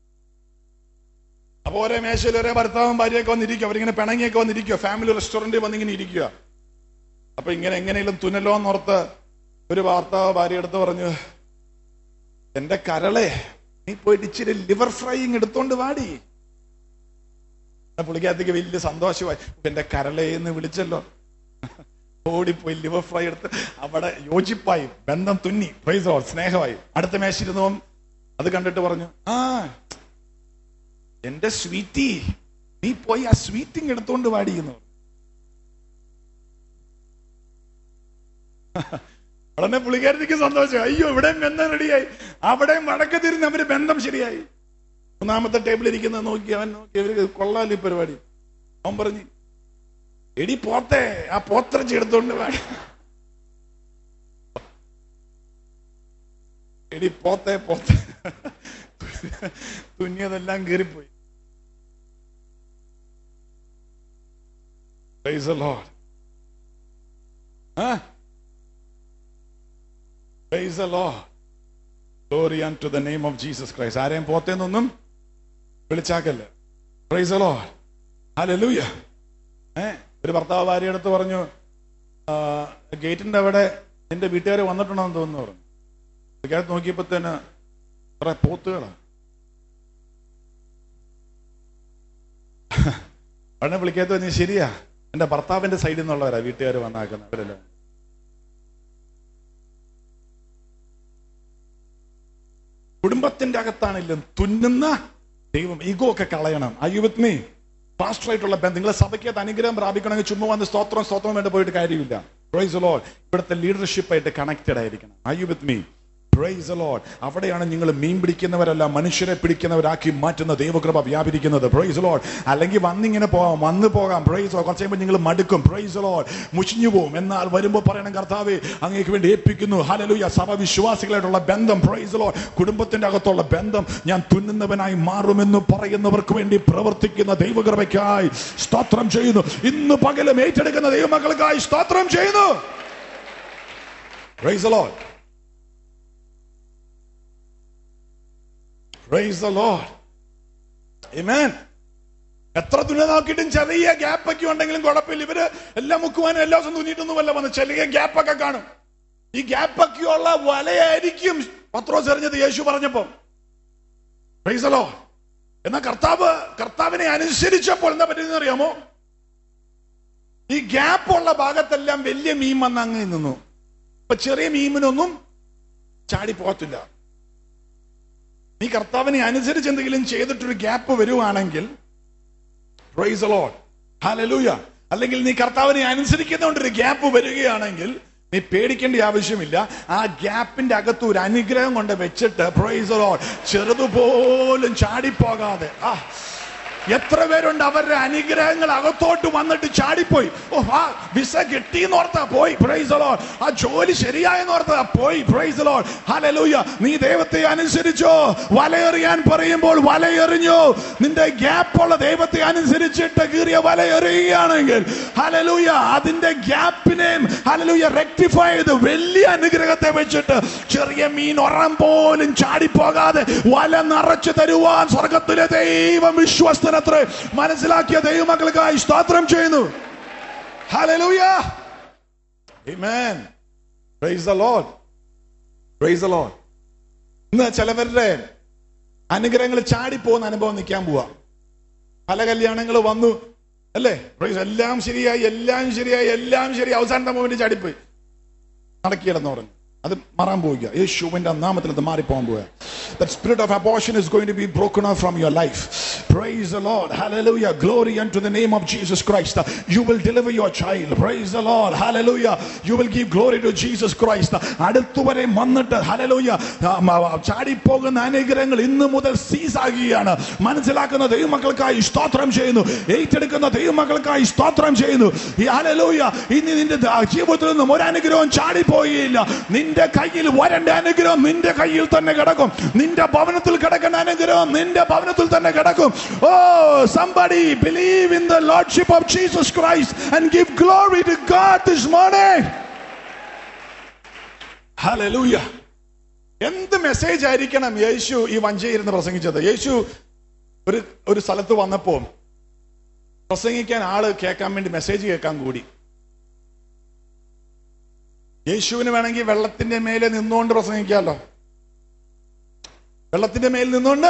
അപ്പൊ ഒരേ മേശയിൽ ഒരേ ഭർത്താവും ഭാര്യയൊക്കെ വന്നിരിക്കുക, അവരിങ്ങനെ പിണങ്ങിയൊക്കെ വന്നിരിക്കുക, ഫാമിലി റെസ്റ്റോറന്റിൽ വന്നിങ്ങനെ ഇരിക്കുക. അപ്പൊ ഇങ്ങനെ എങ്ങനെയും തുന്നല്ലോ എന്നോർത്ത് ഒരു ഭർത്താവ് ഭാര്യ എടുത്ത് പറഞ്ഞു, എന്റെ കരളെ നീ പോയിട്ട് ഇച്ചിരി ലിവർ ഫ്രൈ എടുത്തോണ്ട് വാടി. പുള്ളിക്കകത്തേക്ക് വലിയ സന്തോഷമായി, എന്റെ കരളെ എന്ന് വിളിച്ചല്ലോ, ഓടിപ്പോയി ലിവർ ഫ്രൈ എടുത്ത് അവിടെ യോജിപ്പായി, ബന്ധം തുന്നി, പ്രൈസ് ദി ലോർഡ്, സ്നേഹമായി. അടുത്ത മേശിരുന്നു അത് കണ്ടിട്ട് പറഞ്ഞു, ആ എന്റെ സ്വീറ്റി നീ പോയി ആ സ്വീറ്റിങ് എടുത്തോണ്ട് വാടിയെന്ന്. ഉടനെ പുള്ളിക്കാരത്തേക്ക് സന്തോഷം, അയ്യോ ഇവിടെയും ബന്ധം റെഡിയായി, അവിടെയും വടക്ക് തിരിഞ്ഞ് അവര് ബന്ധം ശരിയായി. മൂന്നാമത്തെ ടേബിൾ ഇരിക്കുന്നത് നോക്കി അവൻ നോക്കി, അവര് കൊള്ളാലി പരിപാടി. അവൻ പറഞ്ഞു, എടി പോത്തെ ആ പോത്തിറച്ചി എടുത്തോണ്ട് വാടി, എടി പോത്തെ പോത്തെ, തുന്നിയതെല്ലാം കീറിപ്പോയി. Praise the Lord. Praise the Lord. Glory unto the name of Jesus Christ. ആരെയും പോത്തേന്നൊന്നും വിളിച്ചാക്കല്ല. Praise the Lord. Hallelujah. ഒരു ഭർത്താവ് ഭാര്യ അടുത്ത് പറഞ്ഞു, ഗേറ്റിന്റെ അവിടെ നിന്റെ വീട്ടുകാർ വന്നിട്ടുണ്ടെന്ന് തോന്നുന്നു പറഞ്ഞു. വീട്ടുകാരത്ത് നോക്കിയപ്പോ തന്നെ കുറെ പോത്തുകളാണ്. ഉടനെ വിളിക്കാത്ത പറഞ്ഞു, ശരിയാ എന്റെ ഭർത്താവിന്റെ സൈഡിൽ നിന്നുള്ളവരാ വീട്ടുകാർ വന്നാക്കുന്നത്, അവരെല്ലാം. കുടുംബത്തിന്റെ അകത്താണെങ്കിലും തുന്നുന്ന ദൈവം ഈഗോ ഒക്കെ കളയണം. Are you with me? Pastor ആയിട്ടുള്ള ബന്ധം, നിങ്ങളെ സഭയ്ക്കകത്ത് അനുഗ്രഹം പ്രാപിക്കണമെങ്കിൽ ചുമ്മാ വന്ന് സ്തോത്രം വേണ്ടി പോയിട്ട് കാര്യമില്ല. Praise the Lord. ഇവിടുത്തെ ലീഡർഷിപ്പ് ആയിട്ട് കണക്റ്റഡ് ആയിരിക്കണം. Are you with me? Praise the Lord. അവിടെയാണ് നിങ്ങൾ മീൻ പിടിക്കുന്നവരല്ല മനുഷ്യരെ പിടിക്കുന്നവരാക്കി മാറ്റുന്ന ദൈവകൃപ വ്യാപരിക്കുന്നത്. Praise the Lord. അല്ലെങ്കിൽ വന്നിങ്ങനെ വന്നു പോകാം. Praise the Lord. കുറച്ച് കഴിയുമ്പോൾ നിങ്ങൾ മടുക്കും. Praise the Lord. മുഷിഞ്ഞു പോകും. എന്നാൽ വരുമ്പോൾ പറയണം, കർത്താവേ അങ്ങേക്ക് വേണ്ടി ഏൽപ്പിക്കുന്നു. ഹല്ലേലൂയ. സഭ വിശ്വാസികളായിട്ടുള്ള ബന്ധം, Praise the Lord, കുടുംബത്തിന്റെ അകത്തുള്ള ബന്ധം ഞാൻ തുന്നുന്നവനായി മാറുമെന്ന് പറയുന്നവർക്ക് വേണ്ടി പ്രവർത്തിക്കുന്ന ദൈവകൃപയ്ക്കായി സ്തോത്രം ചെയ്യുന്നു. ഇന്ന് പകലും ഏറ്റെടുക്കുന്ന ദൈവമക്കൾക്കായി സ്തോത്രം ചെയ്യുന്നു. Praise the Lord. Praise the Lord. Amen. എത്ര തുണി നോക്കിയിട്ടും ചെറിയ ഗ്യാപ്പൊക്കെ ഉണ്ടെങ്കിലും കുഴപ്പമില്ല. ഇവര് എല്ലാം മുക്കുവാനും എല്ലാ ദിവസം തുന്നിയിട്ടൊന്നുമല്ല വന്ന് ചെറിയ ഗ്യാപ്പൊക്കെ കാണും. ഈ ഗ്യാപ്പൊക്കെയുള്ള വലയായിരിക്കും പത്രോസ് എറിഞ്ഞത് യേശു പറഞ്ഞപ്പോ. Praise the Lord. എന്നാൽ കർത്താവിനെ അനുസരിച്ചപ്പോൾ എന്താ പറ്റുന്നത് അറിയാമോ? ഈ ഗ്യാപ്പ് ഉള്ള ഭാഗത്തെല്ലാം വലിയ മീൻ വന്ന് അങ്ങ് നിന്നു. ഇപ്പൊ ചെറിയ മീമിനൊന്നും ചാടി പോകത്തില്ല. നീ കർത്താവിനെ അനുസരിച്ച് എന്തെങ്കിലും ചെയ്തിട്ടൊരു ഗ്യാപ്പ് വരുവാണെങ്കിൽ, പ്രൈസ് ദി ലോർഡ്, ഹല്ലേലൂയ, അല്ലെങ്കിൽ നീ കർത്താവിനെ അനുസരിക്കുന്നതുകൊണ്ടൊരു ഗ്യാപ്പ് വരികയാണെങ്കിൽ നീ പേടിക്കേണ്ട ആവശ്യമില്ല. ആ ഗ്യാപ്പിന്റെ അകത്ത് ഒരു അനുഗ്രഹം കൊണ്ട് വെച്ചിട്ട്, പ്രൈസ് ദി ലോർഡ്, ചെറുതുപോലും ചാടിപ്പോകാതെ. എത്ര പേരുണ്ട് അവരുടെ അനുഗ്രഹങ്ങൾ അകത്തോട്ട് വന്നിട്ട് ചാടിപ്പോയി. ആ വിസ കിട്ടിയെന്ന് ഓർത്താ പോയി, പ്രൈസ് ദി ലോർഡ്. ആ ജോലി ശരിയായെന്ന് ഓർത്താ പോയി, പ്രൈസ് ദി ലോർഡ്, ഹല്ലേലൂയ. നീ ദൈവത്തെ അനുസരിച്ചോ? വലയെറിയാൻ പറയുമ്പോൾ വലയെറിഞ്ഞോ? നിന്റെ ഗ്യാപ്പുള്ള ദൈവത്തെ അനുസരിച്ചിട്ട് കീറിയ വലയെറിയുകയാണെങ്കിൽ, ഹല്ലേലൂയ, അതിന്റെ ഗ്യാപ്പിനെ, ഹല്ലേലൂയ, റെക്ടിഫൈ ചെയ്ത് വലിയ അനുഗ്രഹത്തെ വെച്ചിട്ട് ചെറിയ മീൻ ഒരം പോലും ചാടിപ്പോകാതെ വല നിറച്ചു തരുവാൻ സ്വർഗത്തിലെ ദൈവം വിശ്വസ്ത മനസ്സിലാക്കിയ ദൈവമക്കൾക്കായി സ്തോത്രം ചെയ്യുന്നു. Hallelujah, amen, praise the Lord, praise the Lord. ഇന്ന് ചിലവരുടെ അനുഗ്രഹങ്ങൾ ചാടിപ്പോകുന്ന അനുഭവം നിൽക്കാൻ പോവാ. പല കല്യാണങ്ങൾ വന്നു, അല്ലേ? എല്ലാം ശരിയായി, അവസാനത്തെ മൊമെന്റ് ചാടിപ്പോയി, നടക്കിയിടന്ന് പറഞ്ഞു. അത് മാറാൻ പോവുക. യേശുവിന്റെ നാമത്തിൽ അത് മാറിപ്പോകാൻ പോവുക. That spirit of abortion is going to be broken off from your life. Praise the Lord. Hallelujah. Glory unto the name of Jesus Christ. You will deliver your child. Praise the Lord. Hallelujah. You will give glory to Jesus Christ. അടുത്തുവരെ വന്നിട്ട്, hallelujah, ചാടിപ്പോകുന്ന അനുഗ്രഹങ്ങൾ ഇന്ന് മുതൽ സീസ് ആകുകയാണ്. മനസ്സിലാക്കുന്ന ദൈവമക്കൾക്കായി സ്തോത്രം ചെയ്യുന്നു. ഏറ്റെടുക്കുന്ന ദൈവമക്കൾക്കായി സ്തോത്രം ചെയ്യുന്നു. ഹല്ലേലൂയ. ഇനി നിന്റെ ജീവിതത്തിൽ നിന്നും ഒരു അനുഗ്രഹം ചാടിപ്പോയില്ല. നിന്റെ കയ്യിൽ വരേണ്ട അനുഗ്രഹം നിന്റെ കയ്യിൽ തന്നെ കിടക്കും. നിന്റെ ഭവനത്തിൽ കിടക്കുന്ന അനുഗ്രഹം നിന്റെ ഭവനത്തിൽ തന്നെ കിടക്കും. Oh, somebody believe in the Lordship of Jesus Christ and give glory to God this morning. Hallelujah. എന്ത് മെസ്സേജ് ആയിരിക്കണം യേശു ഈ വഞ്ചിയിരുന്ന് പ്രസംഗിച്ചത്? യേശു ഒരു സ്ഥലത്ത് വന്നപ്പോ പ്രസംഗിക്കാൻ ആള് കേൾക്കാൻ വേണ്ടി മെസ്സേജ് കേൾക്കാൻ കൂടി. യേശുവിന് വേണമെങ്കിൽ വെള്ളത്തിന്റെ മേലെ നിന്നുകൊണ്ട് പ്രസംഗിക്കാമല്ലോ. വെള്ളത്തിന്റെ മേൽ നിന്നുകൊണ്ട്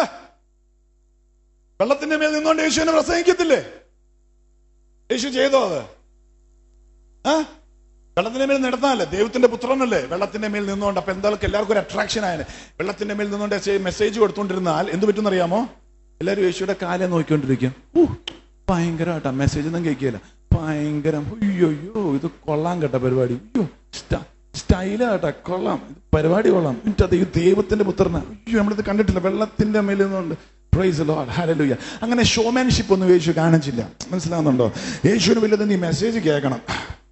യേശുവിനെ പ്രസംഗിക്കത്തില്ലേ? യേശു ചെയ്തോ അത്? വെള്ളത്തിന്റെ മേൽ നടത്താനല്ലേ? ദൈവത്തിന്റെ പുത്രനല്ലേ? വെള്ളത്തിന്റെ മേൽ നിന്നുകൊണ്ട്. അപ്പൊ എന്തായാലും എല്ലാവർക്കും ഒരു അട്രാക്ഷൻ ആയ വെള്ളത്തിന്റെ മേൽ നിന്നുകൊണ്ട് മെസ്സേജ് കൊടുത്തോണ്ടിരുന്നാൽ എന്ത് പറ്റും അറിയാമോ? എല്ലാവരും യേശുയുടെ കാലെ നോക്കിക്കൊണ്ടിരിക്കും. ഭയങ്കരമായിട്ടാ മെസ്സേജ് ഒന്നും കേൾക്കില്ല. ഭയങ്കരം, അയ്യോ ഇത് കൊള്ളാം കേട്ട പരിപാടി, അയ്യോ സ്റ്റൈലാട്ടാ, കൊള്ളാം, പരിപാടി കൊള്ളാം, അത് ഈ ദൈവത്തിന്റെ പുത്രനാ, അയ്യോ നമ്മളിത് കണ്ടിട്ടില്ല, വെള്ളത്തിന്റെ മേലിൽ നിന്നുകൊണ്ട്. Praise the Lord, hallelujah. അങ്ങനെ ഷോമാൻഷിപ്പ് ഒന്നും യേശു കാണിച്ചില്ല. മനസ്സിലാവുന്നുണ്ടോ? യേശുവിന് വലുത് നീ മെസ്സേജ് കേൾക്കണം.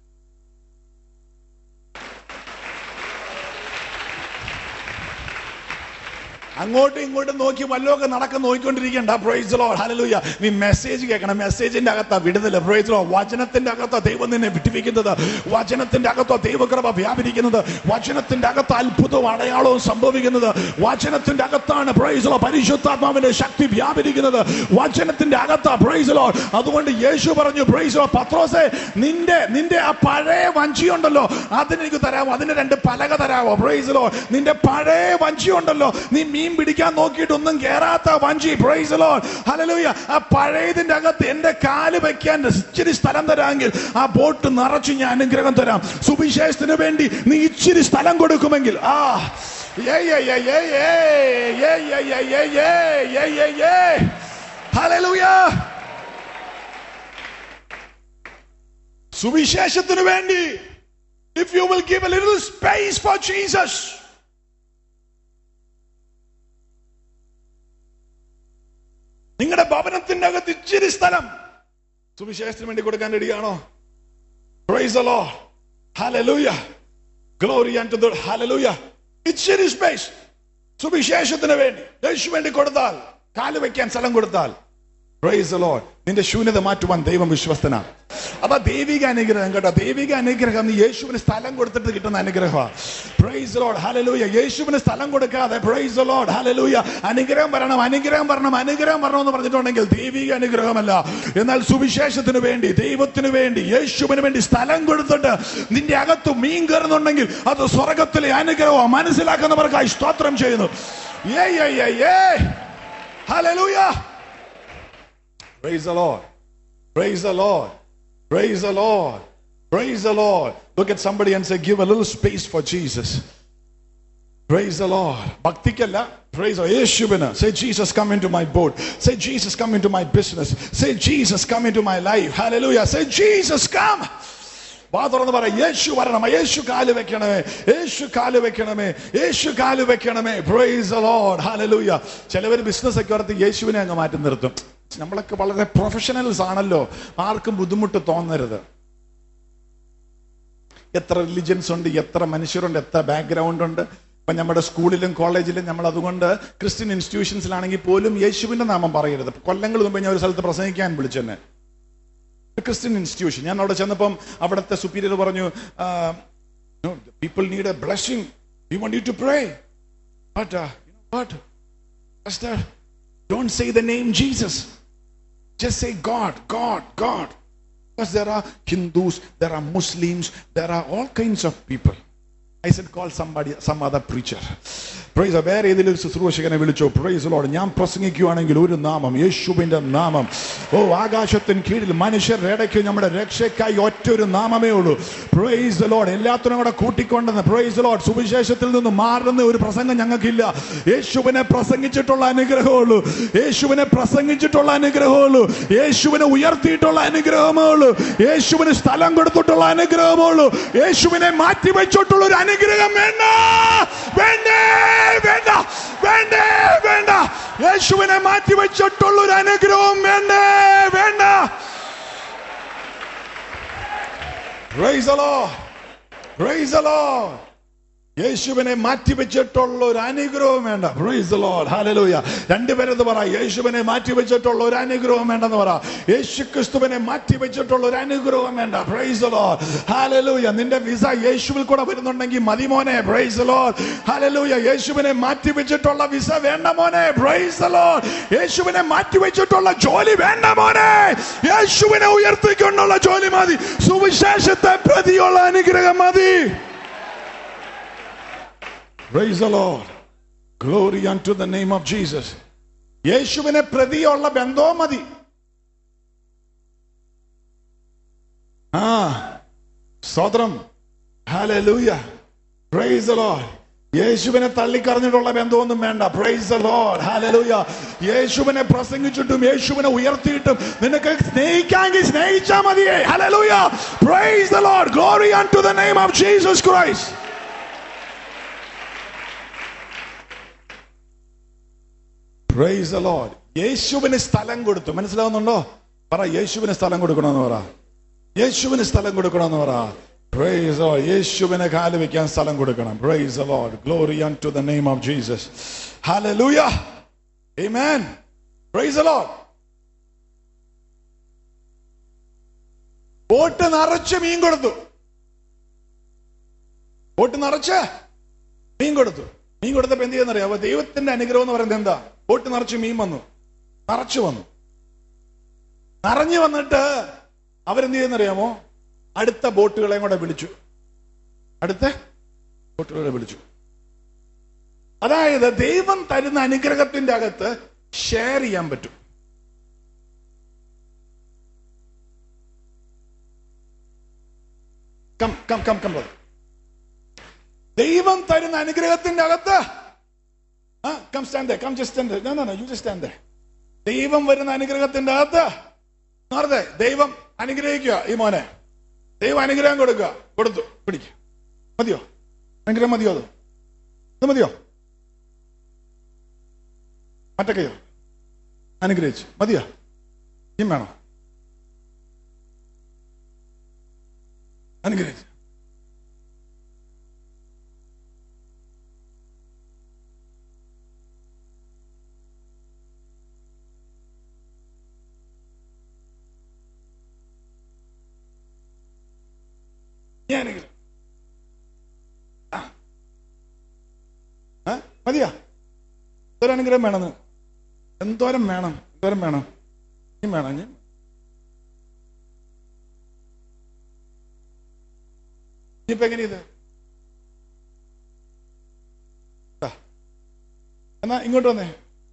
അങ്ങോട്ടും ഇങ്ങോട്ടും നോക്കി വല്ലതൊക്കെ നടക്കാൻ നോക്കിക്കൊണ്ടിരിക്കണ്ട. Praise the Lord, hallelujah. നീ മെസ്സേജ് കേൾക്കണം. മെസ്സേജിന്റെ അകത്താ വിടുതൽ. Praise the Lord. വചനത്തിന്റെ അകത്താ ദൈവം നിന്നെ വിടുവിക്കുന്നത്. വചനത്തിന്റെ അകത്താ ദൈവകൃപ വ്യാപരിക്കുന്നത്. വചനത്തിന്റെ അകത്ത് അത്ഭുതവും അടയാളവും സംഭവിക്കുന്നത്. വചനത്തിന്റെ അകത്താണ്, പ്രൈസ് ദി ലോർഡ്, പരിശുദ്ധാത്മാവിന്റെ ശക്തി വ്യാപരിക്കുന്നത്. വചനത്തിന്റെ അകത്താ, പ്രൈസ് ദി ലോർഡ്. അതുകൊണ്ട് യേശു പറഞ്ഞു, പ്രൈസ് ദി ലോർഡ്, പത്രോസേ, നിന്റെ ആ പഴയ വഞ്ചി ഉണ്ടല്ലോ, അതിനെനിക്ക് തരാമോ? അതിന് 2 പലക തരാമോ? Praise the Lord. നിന്റെ പഴയ വഞ്ചി ഉണ്ടല്ലോ, നീ മീൻ പിടിക്കാൻ നോക്കിയിട്ടൊന്നും കേറാത്ത വഞ്ചി, പ്രൈസ് ദി ലോർഡ്, ഹല്ലേലൂയ. ആ പഴയതിന്റെ അകത്ത് എന്റെ കാല് വെക്കാൻ ഇച്ചിരി സ്ഥലം തരാമെങ്കിൽ ആ ബോട്ട് നിറച്ച് ഞാൻ അനുഗ്രഹം തരാം. സുവിശേഷത്തിന് വേണ്ടി നീ ഇച്ചിരി സ്ഥലം കൊടുക്കുമെങ്കിൽ, ഹല്ലേലൂയ. സുവിശേഷത്തിന് വേണ്ടി, if you will give a little space for Jesus, നിങ്ങളുടെ ഭവനത്തിന്റെ അകത്ത് ഇച്ചിരി സ്ഥലം സുവിശേഷത്തിന് വേണ്ടി കൊടുക്കാൻ റെഡിയാണോ? Praise the Lord, hallelujah, glory unto the, hallelujah. ഇച്ചിരി സ്പേസ് സുവിശേഷത്തിന് വേണ്ടി യേശു വേണ്ടി കൊടുത്താൽ, കാല് വെക്കാൻ സ്ഥലം കൊടുത്താൽ, Praise the Lord. നിന്റെ ശൂന്യത മാറ്റുവാൻ ദൈവം വിശ്വസ്തനാണ്. അപ്പൊ ദൈവിക അനുഗ്രഹം കേട്ടോ, ദൈവിക അനുഗ്രഹം നീ യേശുവിന് സ്ഥലം കൊടുത്തിട്ട് കിട്ടുന്ന അനുഗ്രഹമാണ്. Praise the Lord. Hallelujah. യേശുവിന് സ്ഥലം കൊടുക്കാതെ Praise the Lord. Hallelujah. അനുഗ്രഹം വരണം, അനുഗ്രഹം വരണം, അനുഗ്രഹം വരണം എന്ന് പറഞ്ഞിട്ടുണ്ടെങ്കിൽ ദൈവിക അനുഗ്രഹമല്ല. എന്നാൽ സുവിശേഷത്തിന് വേണ്ടി, ദൈവത്തിന് വേണ്ടി, യേശുവിന് വേണ്ടി സ്ഥലം കൊടുത്തിട്ട് നിന്റെ അകത്ത് മീൻ കയറുന്നുണ്ടെങ്കിൽ അത് സ്വർഗത്തിലെ അനുഗ്രഹം മനസ്സിലാക്കുന്നവർക്കായി സ്തോത്രം ചെയ്യുന്നു. Hallelujah. Praise the Lord. Praise the Lord. Praise the Lord. Praise the Lord. Look at somebody and say, give a little space for Jesus. Praise the Lord. Bhaktikalla. Praise the Lord. Yeshuvina. Say, Jesus, come into my boat. Say, Jesus, come into my business. Say, Jesus, come into my life. Hallelujah. Say, Jesus, come. വാതുറന്ന് പറ, യേശു വരണം, യേശു കാല് വെക്കണമേ, യേശു കാല് വെക്കണമേ, യേശു കാല് വെക്കണമേ. Praise the Lord. Hallelujah. ചിലവർ business ഒക്കെ ഓർത്ത് യേശുവിനെ അങ്ങ് മാറ്റി നിർത്തും. നമ്മളൊക്കെ വളരെ പ്രൊഫഷണൽസ് ആണല്ലോ, ആർക്കും ബുദ്ധിമുട്ട് തോന്നരുത്. എത്ര റിലിജൻസ് ഉണ്ട്, എത്ര മനുഷ്യരുണ്ട്, എത്ര ബാക്ക്ഗ്രൗണ്ട് ഉണ്ട്. ഇപ്പൊ നമ്മുടെ സ്കൂളിലും കോളേജിലും നമ്മൾ അതുകൊണ്ട് ക്രിസ്ത്യൻ ഇൻസ്റ്റിറ്റ്യൂഷൻസിലാണെങ്കിൽ പോലും യേശുവിന്റെ നാമം പറയരുത്. കൊല്ലങ്ങൾ മുമ്പ് ഞാൻ ഒരു സ്ഥലത്ത് പ്രസംഗിക്കാൻ വിളിച്ചെന്നെ, ക്രിസ്ത്യൻ ഇൻസ്റ്റിറ്റ്യൂഷൻ. ഞാൻ അവിടെ ചെന്നപ്പം അവിടുത്തെ സുപ്പീരിയർ പറഞ്ഞു, people need a blessing, we want you to pray, but you know what, pastor, don't say the name Jesus, just say God, God, God, because there are Hindus, there are Muslims, there are all kinds of people. I said, call somebody, some other preacher. Praise the Lord. വേറെ ഏതെങ്കിലും ശുശ്രൂഷകനെ വിളിച്ചോ. Praise the Lord. ഞാൻ പ്രസംഗിക്കുകയാണെങ്കിൽ ഒരു നാമം, യേശുവിന്റെ നാമം. ഓ, ആകാശത്തിന് കീഴിൽ മനുഷ്യരുടെ ഇടയ്ക്ക് നമ്മുടെ രക്ഷയ്ക്കായി ഒറ്റൊരു നാമമേ ഉള്ളൂ. Praise the Lord. എല്ലാത്തിനും കൂടെ കൂട്ടിക്കൊണ്ടെന്ന് Praise the Lord. സുവിശേഷത്തിൽ നിന്ന് മാറുന്ന ഒരു പ്രസംഗം ഞങ്ങൾക്കില്ല. യേശുവിനെ പ്രസംഗിച്ചിട്ടുള്ള അനുഗ്രഹമുള്ളൂ, യേശുവിനെ പ്രസംഗിച്ചിട്ടുള്ള അനുഗ്രഹമുള്ളൂ, യേശുവിനെ ഉയർത്തിയിട്ടുള്ള അനുഗ്രഹമുള്ളൂ, യേശുവിന് സ്ഥലം കൊടുത്തിട്ടുള്ള അനുഗ്രഹമുള്ളൂ. യേശുവിനെ മാറ്റിവെച്ചിട്ടുള്ള ഒരു അനുഗ്രഹം വേണ്ട, വേണ്ടേ വേണ്ട, വേണ്ടേ വേണ്ട. യേശുവിനെ മാറ്റിവെച്ചിട്ടുള്ള ഒരു അനുഗ്രഹം വേണ്ടേ വേണ്ട. Praise the Lord. Praise the Lord. യേശുവിനെ മാറ്റിവെച്ചിട്ടുള്ള ഒരു അനുഗ്രഹം വേണ്ട. Praise the Lord. Hallelujah. രണ്ടുപേരെന്ന് പറ, യേശുവിനെ മാറ്റിവെച്ചിട്ടുള്ള ഒരു അനുഗ്രഹം വേണ്ടെന്ന് പറ. യേശു ക്രിസ്തുവിനെ മാറ്റിവെച്ചിട്ടുള്ള ഒരു അനുഗ്രഹം വേണ്ട. Praise the Lord. Hallelujah. നിന്റെ വിസ യേശുവിൽ കൂടെ വരുന്നുണ്ടെങ്കിൽ മതി മോനെ. Praise the Lord. Hallelujah. യേശുവിനെ മാറ്റിവെച്ചിട്ടുള്ള വിസ വേണ്ട മോനെ. Praise the Lord. യേശുവിനെ മാറ്റിവെച്ചിട്ടുള്ള ജോലി വേണ്ട മോനെ. യേശുവിനെ ഉയർത്തിക്കൊണ്ടുള്ള ജോലി മതി. സുവിശേഷത്തെ പ്രതിയുള്ള അനുഗ്രഹം മതി. Praise the Lord. Glory unto the name of Jesus. യേശുവിനെ പ്രതിയുള്ള ബന്ധവും മതി. സ്തോത്രം. Hallelujah. Praise the Lord. യേശുവിനെ തള്ളിക്കറിഞ്ഞിട്ടുള്ള ബന്ധമൊന്നും വേണ്ട. Praise the Lord. Hallelujah. യേശുവിനെ പ്രസംഗിച്ചിട്ടും യേശുവിനെ ഉയർത്തിയിട്ടും നിനക്ക് സ്നേഹിക്കാമെങ്കിൽ സ്നേഹിച്ചാൽ മതിയേ. Hallelujah. Praise the Lord. Glory unto the name of Jesus Christ. Praise the Lord. യേശുവിന് സ്ഥലം കൊടുത്തു. മനസ്സിലാവുന്നുണ്ടോ? പറ, യേശുവിന് സ്ഥലം കൊടുക്കണമെന്ന് പറ, യേശുവിന് സ്ഥലം കൊടുക്കണമെന്ന് പറ. Praise the Lord. യേശുവിനെ കാല് വെക്കാൻ സ്ഥലം കൊടുക്കണം. Praise the Lord. Glory unto the name of Jesus. Hallelujah. Amen. Praise the Lord. Boat നിറച്ച് മീൻ കൊടുത്തു. ബോട്ട് നിറച്ച് മീൻ കൊടുത്തു. മീൻ കൊടുത്തപ്പോ എന്ത് ചെയ്യുന്നറിയാം? അപ്പൊ ദൈവത്തിന്റെ അനുഗ്രഹം എന്ന് പറയുന്നത് എന്താ? ബോട്ട് നിറച്ച് മീൻ വന്നു, നിറച്ചു വന്നു. നിറഞ്ഞു വന്നിട്ട് അവരെന്ത് ചെയ്യുന്നറിയാമോ? അടുത്ത ബോട്ടുകളെയും കൂടെ വിളിച്ചു. അടുത്ത ബോട്ടുകളെ വിളിച്ചു. അതായത് ദൈവം തരുന്ന അനുഗ്രഹത്തിന്റെ അകത്ത് ഷെയർ ചെയ്യാൻ പറ്റും. കം കം കം കം ദൈവം തരുന്ന അനുഗ്രഹത്തിന്റെ അകത്ത് come stand there, come just stand there. No, you just stand there. ദൈവം വരുന്ന അനുഗ്രഹത്തിന്റെ അകത്ത് നേരത്തെ ദൈവം അനുഗ്രഹിക്കുക. ഈ മോനെ ദൈവം അനുഗ്രഹം കൊടുക്കുക. കൊടുത്തു, പിടിക്കുക. മതിയോ? അനുഗ്രഹം മതിയോ? അത് മതിയോ? മറ്റൊക്കെയോ അനുഗ്രഹിച്ചു മതിയോ? ഇനിയും വേണോ? അനുഗ്രഹിച്ചു. ഞാനെങ്കിലും മതിയാ? എന്തോരനുഗ്രഹം വേണമെന്ന്? എന്തോരം വേണം? എന്തോരം വേണം? ഇനി വേണം? ഞാൻ ഇനിയിപ്പോ എങ്ങനെ ഇത്? എന്നാ ഇങ്ങോട്ട് വന്നേ.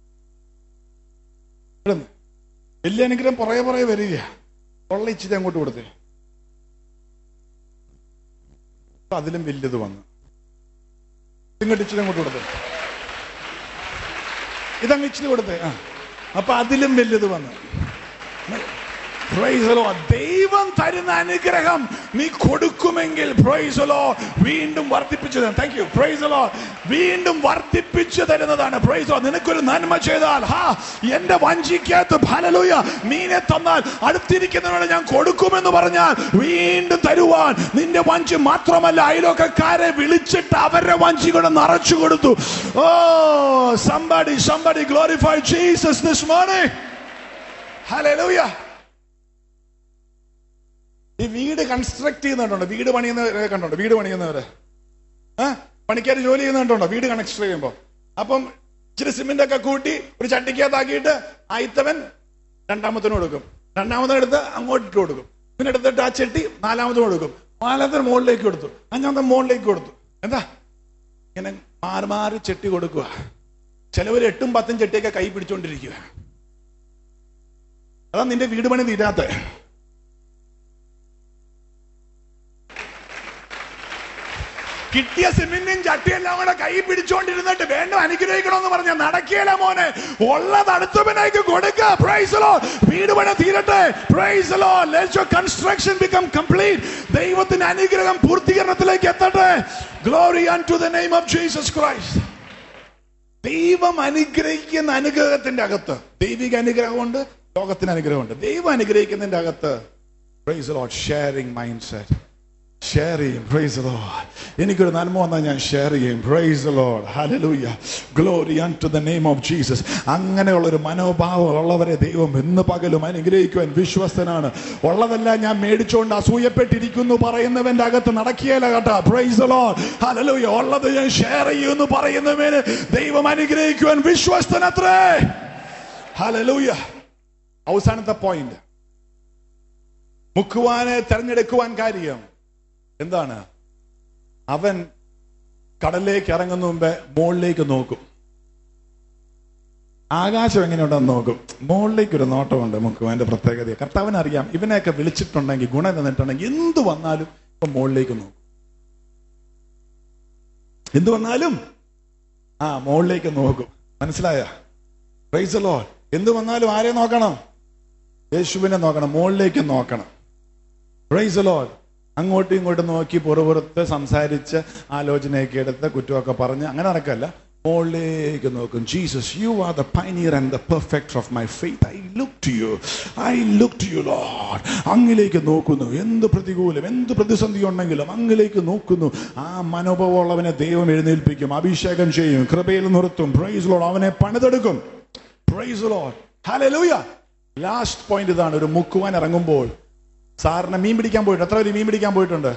വലിയ അനുഗ്രഹം പുറകെ വരിക. ഉള്ള ഇച്ചിരി അങ്ങോട്ട് കൊടുത്തേ. അതിലും വലുത് വന്നു. ഇങ്ങോട്ട് ഇച്ചിരി അങ്ങോട്ട് കൊടുത്തേ. ഇതങ്ങ് ഇച്ചിരി കൊടുത്തേ. അപ്പൊ അതിലും വലുത് വന്നു. Praise the Lord. ദൈവം തരുന്ന അനുഗ്രഹം നീ കൊടുക്കുമെങ്കിൽ praise the Lord, വീണ്ടും വർദ്ധിപ്പിച്ചു തരും. Thank you. Praise the Lord. വീണ്ടും വർദ്ധിപ്പിച്ചു തരുന്നതാണ്. Praise the Lord. നിനക്കൊരു നന്മ ചെയ്താൽ എന്റെ വഞ്ചിക്കകത്ത് ഹല്ലേലൂയ മീനെ തന്നാൽ അടുത്തിരിക്കുന്നവരോട് ഞാൻ കൊടുക്കുമെന്ന് പറഞ്ഞാൽ വീണ്ടും തരുവാൻ നിന്റെ വഞ്ചി മാത്രമല്ല, അയലോക്കക്കാരെ വിളിച്ചിട്ട് അവരുടെ വഞ്ചി കൊണ്ട് നിറച്ചു കൊടുത്തു. Oh, somebody glorify Jesus this morning. Hallelujah. ഈ വീട് കൺസ്ട്രക്ട് ചെയ്യുന്നുണ്ടോ? വീട് പണിയുന്നവരെ കണ്ടോ? വീട് പണിയുന്നവരെ പണിക്കാർ ജോലി ചെയ്യുന്നുണ്ടോ? വീട് കൺസ്ട്രക്ട് ചെയ്യുമ്പോ അപ്പം ഇച്ചിരി സിമെന്റ് ഒക്കെ കൂട്ടി ഒരു ചട്ടിക്കകത്താക്കിയിട്ട് ആയിത്തവൻ രണ്ടാമത്തിന് കൊടുക്കും. രണ്ടാമതെടുത്ത് അങ്ങോട്ട് ഇട്ട് കൊടുക്കും. പിന്നെ എടുത്തിട്ട് ആ ചെട്ടി നാലാമത് കൊടുക്കും. നാലാമത്തെ മുകളിലേക്ക് കൊടുത്തു. അഞ്ചാമത്തെ മുകളിലേക്ക് കൊടുത്തു. എന്താ ഇങ്ങനെ മാറി ചെട്ടി കൊടുക്കുക. ചിലവർ 8ഉം 10ഉം ചെട്ടിയൊക്കെ കൈ പിടിച്ചോണ്ടിരിക്കുക. അതാ നിന്റെ വീട് പണി തീരാത്ത. കിട്ടിയ സിമെന്റും ചട്ടിയെല്ലാം കൂടെ കൈ പിടിച്ചോണ്ടിരുന്നിട്ട് വേണ്ട അനുഗ്രഹിക്കണമെന്ന് പറഞ്ഞ നടക്കിയല്ല മോനെ. ഉള്ളത് അടുത്തവനേക്ക് കൊടുക്കുക. Praise the Lord. വീട് പണി തീരട്ടെ. Praise the Lord. Let your construction become complete. ദൈവത്തിന്റെ അനുഗ്രഹം പൂർത്തീകരണത്തിലേക്ക് എത്തട്ടെ. Glory unto the name of Jesus Christ. ദൈവം അനുഗ്രഹിക്കുന്ന അനുഗ്രഹത്തിന്റെ അകത്ത് ദൈവിക അനുഗ്രഹമുണ്ട്, ലോകത്തിന് അനുഗ്രഹമുണ്ട്. ദൈവം അനുഗ്രഹിക്കുന്നതിന്റെ അകത്ത് Praise the Lord, sharing mindset. Share ചെയ്യും. Praise the Lord. എനിക്കൊരു നന്മ വന്നാൽ ഞാൻ ഷെയർ ചെയ്യും. Praise the Lord. Hallelujah. Glory unto the name of Jesus. അങ്ങനെയുള്ളൊരു മനോഭാവം ഉള്ളവരെ ദൈവം ഇന്ന് പകലും അനുഗ്രഹിക്കുവാൻ വിശ്വസ്തനാണ്. ഉള്ളതെല്ലാം ഞാൻ മേടിച്ചുകൊണ്ട് അസൂയപ്പെട്ടിരിക്കുന്നു പറയുന്നവന്റെ അകത്ത് നടക്കിയല്ല കേട്ടോ. Praise the Lord. Hallelujah. ഉള്ളത് ഞാൻ ഷെയർ ചെയ്യുമെന്ന് പറയുന്നവന് ദൈവം അനുഗ്രഹിക്കുവാൻ വിശ്വസ്തനത്രേ. Hallelujah. അവസാനത്തെ പോയിന്റ്, മുക്കുവാനെ തെരഞ്ഞെടുക്കുവാൻ കാര്യം എന്താണ്? അവൻ കടലിലേക്ക് ഇറങ്ങുന്ന മുമ്പേ മുകളിലേക്ക് നോക്കും. ആകാശം എങ്ങനെയുണ്ടെന്ന് നോക്കും. മുകളിലേക്ക് ഒരു നോട്ടമുണ്ട് മുക്കുവാന്റെ പ്രത്യേകത. കർത്താവിന് അറിയാം ഇവനെയൊക്കെ വിളിച്ചിട്ടുണ്ടെങ്കിൽ, ഗുണം തന്നിട്ടുണ്ടെങ്കിൽ എന്ത് വന്നാലും ഇപ്പൊ മുകളിലേക്ക് നോക്കും. എന്ത് വന്നാലും മുകളിലേക്ക് നോക്കും. മനസ്സിലായ? Praise the Lord. എന്ത് വന്നാലും ആരെ നോക്കണം? യേശുവിനെ നോക്കണം. മുകളിലേക്ക് നോക്കണം. Praise the Lord. അങ്ങോട്ടും ഇങ്ങോട്ടും നോക്കി പുറപുറത്ത് സംസാരിച്ച് ആലോചനയൊക്കെ എടുത്ത് കുറ്റമൊക്കെ പറഞ്ഞ് അങ്ങനെ നടക്കല്ല. മുകളിലേക്ക് നോക്കും. Jesus, you are the pioneer and the perfecter of my faith. I look to you Lord. അങ്ങിലേക്ക് നോക്കുന്നു. എന്ത് പ്രതികൂലം, എന്ത് പ്രതിസന്ധി ഉണ്ടെങ്കിലും അങ്ങിലേക്ക് നോക്കുന്നു. ആ മനോഭാവമുള്ളവനെ ദൈവം എഴുന്നേൽപ്പിക്കും, അഭിഷേകം ചെയ്യും, കൃപയിൽ നിർത്തും. Praise the Lord. അവനെ പണിതെടുക്കും. Praise the Lord. Hallelujah. Last point ഇതാണ്. ഒരു മുക്കുവാൻ ഇറങ്ങുമ്പോൾ സാറിന് മീൻ പിടിക്കാൻ പോയിട്ട്, എത്ര പേര് മീൻ പിടിക്കാൻ പോയിട്ടുണ്ട്?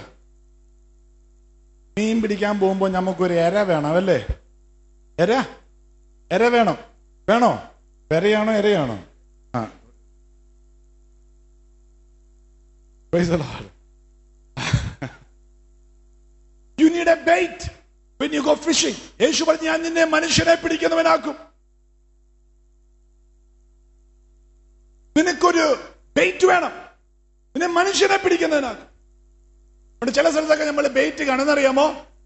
മീൻ പിടിക്കാൻ പോകുമ്പോൾ നമുക്കൊരു എര വേണം അല്ലേ? എര വേണോ? പെരയാണോ എരയാണോ? Praise the Lord. You need a bait when you go fishing. യേശു പറഞ്ഞു, ഞാൻ നിന്നെ മനുഷ്യനെ പിടിക്കുന്നവനാക്കും. നിനക്കൊരു ബെയ്റ്റ് വേണം. നിന്നെ മനുഷ്യനെ പിടിക്കുന്നതിനാക്കും. ചില സ്ഥലത്തൊക്കെ നമ്മൾ ബെയ്റ്റ് കാണുന്നറിയാമോ?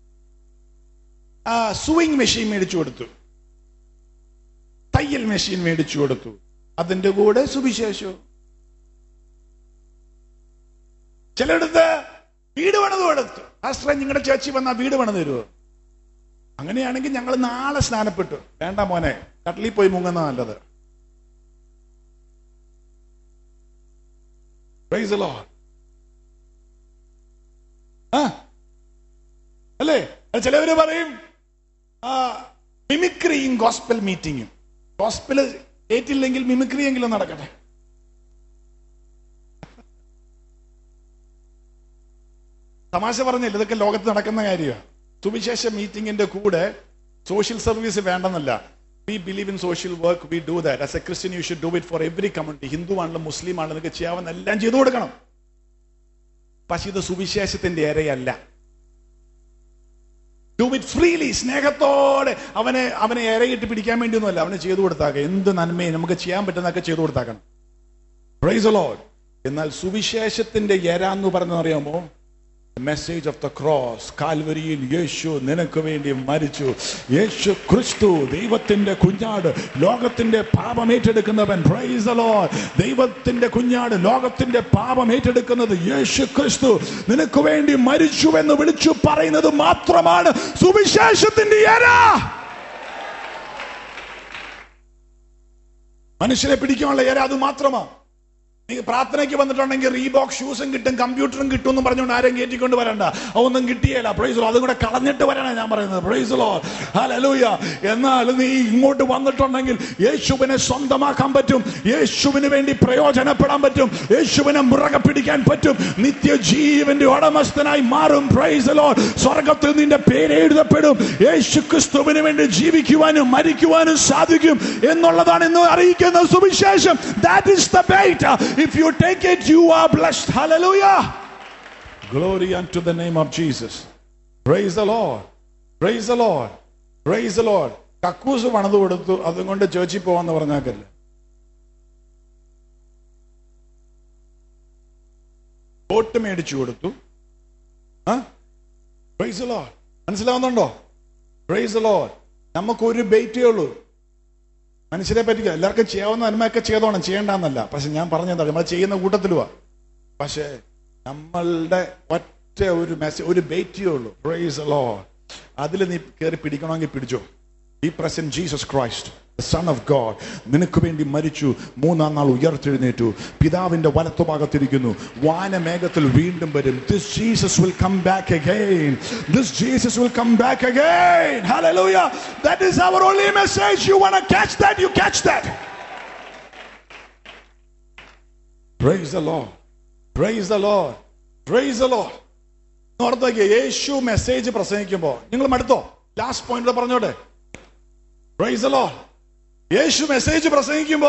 സ്വിങ് മെഷീൻ മേടിച്ചു കൊടുത്തു, തയ്യൽ മെഷീൻ മേടിച്ചു കൊടുത്തു, അതിന്റെ കൂടെ സുവിശേഷവും. ചിലയിടത്ത് വീട് പണിത് കൊടുത്തു. ആശ്രയം നിങ്ങളുടെ ചേച്ചി വന്നാൽ വീട് പണിത് തരുമോ? അങ്ങനെയാണെങ്കിൽ ഞങ്ങൾ നാളെ സ്നാനപ്പെട്ടു. വേണ്ട മോനെ, കടലിൽ പോയി മുങ്ങുന്ന നല്ലത്. Praise the Lord. അല്ലേ? ചിലവര് പറയും മിമിക്രിയും ഗോസ്പൽ മീറ്റിങ്ങും. ഗോസ്പൽ ഏറ്റില്ലെങ്കിൽ മിമിക്രി എങ്കിലും നടക്കട്ടെ. തമാശ പറഞ്ഞില്ല, ഇതൊക്കെ ലോകത്ത് നടക്കുന്ന കാര്യമാണ്. സുവിശേഷ മീറ്റിംഗിന്റെ കൂടെ സോഷ്യൽ സർവീസ് വേണ്ടെന്നല്ല. We believe in social work, we do that. As a Christian, you should do it for every community. Hindu ആണെങ്കിലും മുസ്ലിം ആണെങ്കിലും നിങ്ങൾക്ക് ചെയ്യാവുന്ന എല്ലാം ചെയ്തു കൊടുക്കണം. പക്ഷെ ഇത് സുവിശേഷത്തിന്റെ ഇരയല്ല. ഡു ഇറ്റ് ഫ്രീലി, സ്നേഹത്തോടെ. അവനെ ഇരയിട്ട് പിടിക്കാൻ വേണ്ടിയൊന്നുമല്ല, അവനെ ചെയ്തു കൊടുത്താക്കുക. എന്ത് നന്മയും നമുക്ക് ചെയ്യാൻ പറ്റുന്നതൊക്കെ ചെയ്തു കൊടുത്താക്കണം. Price the Lord. എന്നാൽ സുവിശേഷത്തിന്റെ ഇര എന്ന് പറഞ്ഞത് അറിയാമോ? Message of the cross. കാൽവരിയിൽ യേശു നിനക്ക് വേണ്ടി മരിച്ചു. യേശു ക്രിസ്തു ദൈവത്തിന്റെ കുഞ്ഞാട്, ലോകത്തിന്റെ പാപം ഏറ്റെടുക്കുന്നവൻ. Price the Lord. ദൈവത്തിന്റെ കുഞ്ഞാട്, ലോകത്തിന്റെ പാപം ഏറ്റെടുക്കുന്നത് യേശു ക്രിസ്തു നിനക്ക് വേണ്ടി മരിച്ചു എന്ന് വിളിച്ചു പറയുന്നത് മാത്രമാണ് സുവിശേഷത്തിന്റെ ഇര. മനുഷ്യരെ പിടിക്കാനുള്ള ഇര അത് മാത്രമാണ്. നീ പ്രാർത്ഥനയ്ക്ക് വന്നിട്ടുണ്ടെങ്കിൽ റീബോക്ക് ഷൂസും കിട്ടും, കമ്പ്യൂട്ടറും കിട്ടും എന്ന് പറഞ്ഞുകൊണ്ട് ആരും കയറ്റിക്കൊണ്ട് വരണ്ട. അതൊന്നും കിട്ടിയല്ല. Praise Lord. അതും കൂടെ കളഞ്ഞിട്ട് വരാനാണ് ഞാൻ പറയുന്നത്. Praise Lord. ഹല്ലേലൂയ. എന്നാൽ നീ ഇങ്ങോട്ട് വന്നിട്ടുണ്ടെങ്കിൽ യേശുവിനെ സ്വന്തമാക്കാൻ പറ്റും, യേശുവിന് വേണ്ടി പ്രയോജനപ്പെടാൻ പറ്റും, യേശുവിനെ മുറുകെ പിടിക്കാൻ പറ്റും, നിത്യജീവന്റെ ഉടമസ്ഥനായി മാറും. Praise Lord. സ്വർഗ്ഗത്തിൽ നിന്റെ പേര് എഴുതപ്പെടും. യേശു ക്രിസ്തുവിന് വേണ്ടി ജീവിക്കുവാനും മരിക്കുവാനും സാധിക്കും എന്നുള്ളതാണ് ഇന്ന് അറിയിക്കുന്ന സുവിശേഷം. That is the bait. If you take it, you are blessed. Hallelujah. Glory unto the name of Jesus. Praise the Lord. Praise the Lord. Praise the Lord. കക്കൂസ് പണിത് കൊടുത്തു, അതുകൊണ്ട് ചേർച്ചിൽ പോവാന്ന് പറഞ്ഞാക്കല്ലേ. ബോട്ട് മേടിച്ചു കൊടുത്തു. Praise the Lord. മനസ്സിലാവുന്നുണ്ടോ? Praise the Lord. നമുക്കൊരു ബെയ്റ്റേ ഉള്ളൂ, മനുഷ്യരെ പറ്റിക്കുക. എല്ലാവർക്കും ചെയ്യാവുന്ന നന്മയൊക്കെ ചെയ്തോണം, ചെയ്യേണ്ടെന്നല്ല. പക്ഷെ ഞാൻ പറഞ്ഞെന്താ, നമ്മൾ ചെയ്യുന്ന കൂട്ടത്തിലുവാ. പക്ഷെ നമ്മളുടെ ഒറ്റ ഒരു മെസ്സേജ്, ഒരു ബെയ്റ്റേ ഉള്ളൂ. Praise the Lord. അതിൽ നീ കയറി പിടിക്കണമെങ്കിൽ പിടിച്ചോ. ഈ present Jesus Christ, the Son of God, നിനക്ക് വേണ്ടി മരിച്ചു, മൂന്നാം നാൾ ഉയർത്തെഴുന്നേറ്റു, പിതാവിന്റെ വലത്തുഭാഗത്തിരിക്കുന്നു, വാനമേഘത്തിൽ വീണ്ടും വരും. This Jesus will come back again. This Jesus will come back again. Hallelujah. That is our only message. You want to catch that? You catch that. Praise the Lord. Praise the Lord. Praise the Lord. ഓർത്തോക്കെ, Yesu message പ്രസംഗിക്കുമ്പോ നിങ്ങൾ മടുത്തോ? Last point പറഞ്ഞോട്ടെ. Praise the Lord. Yesu message പ്രസംഗിക്കുമ്പോ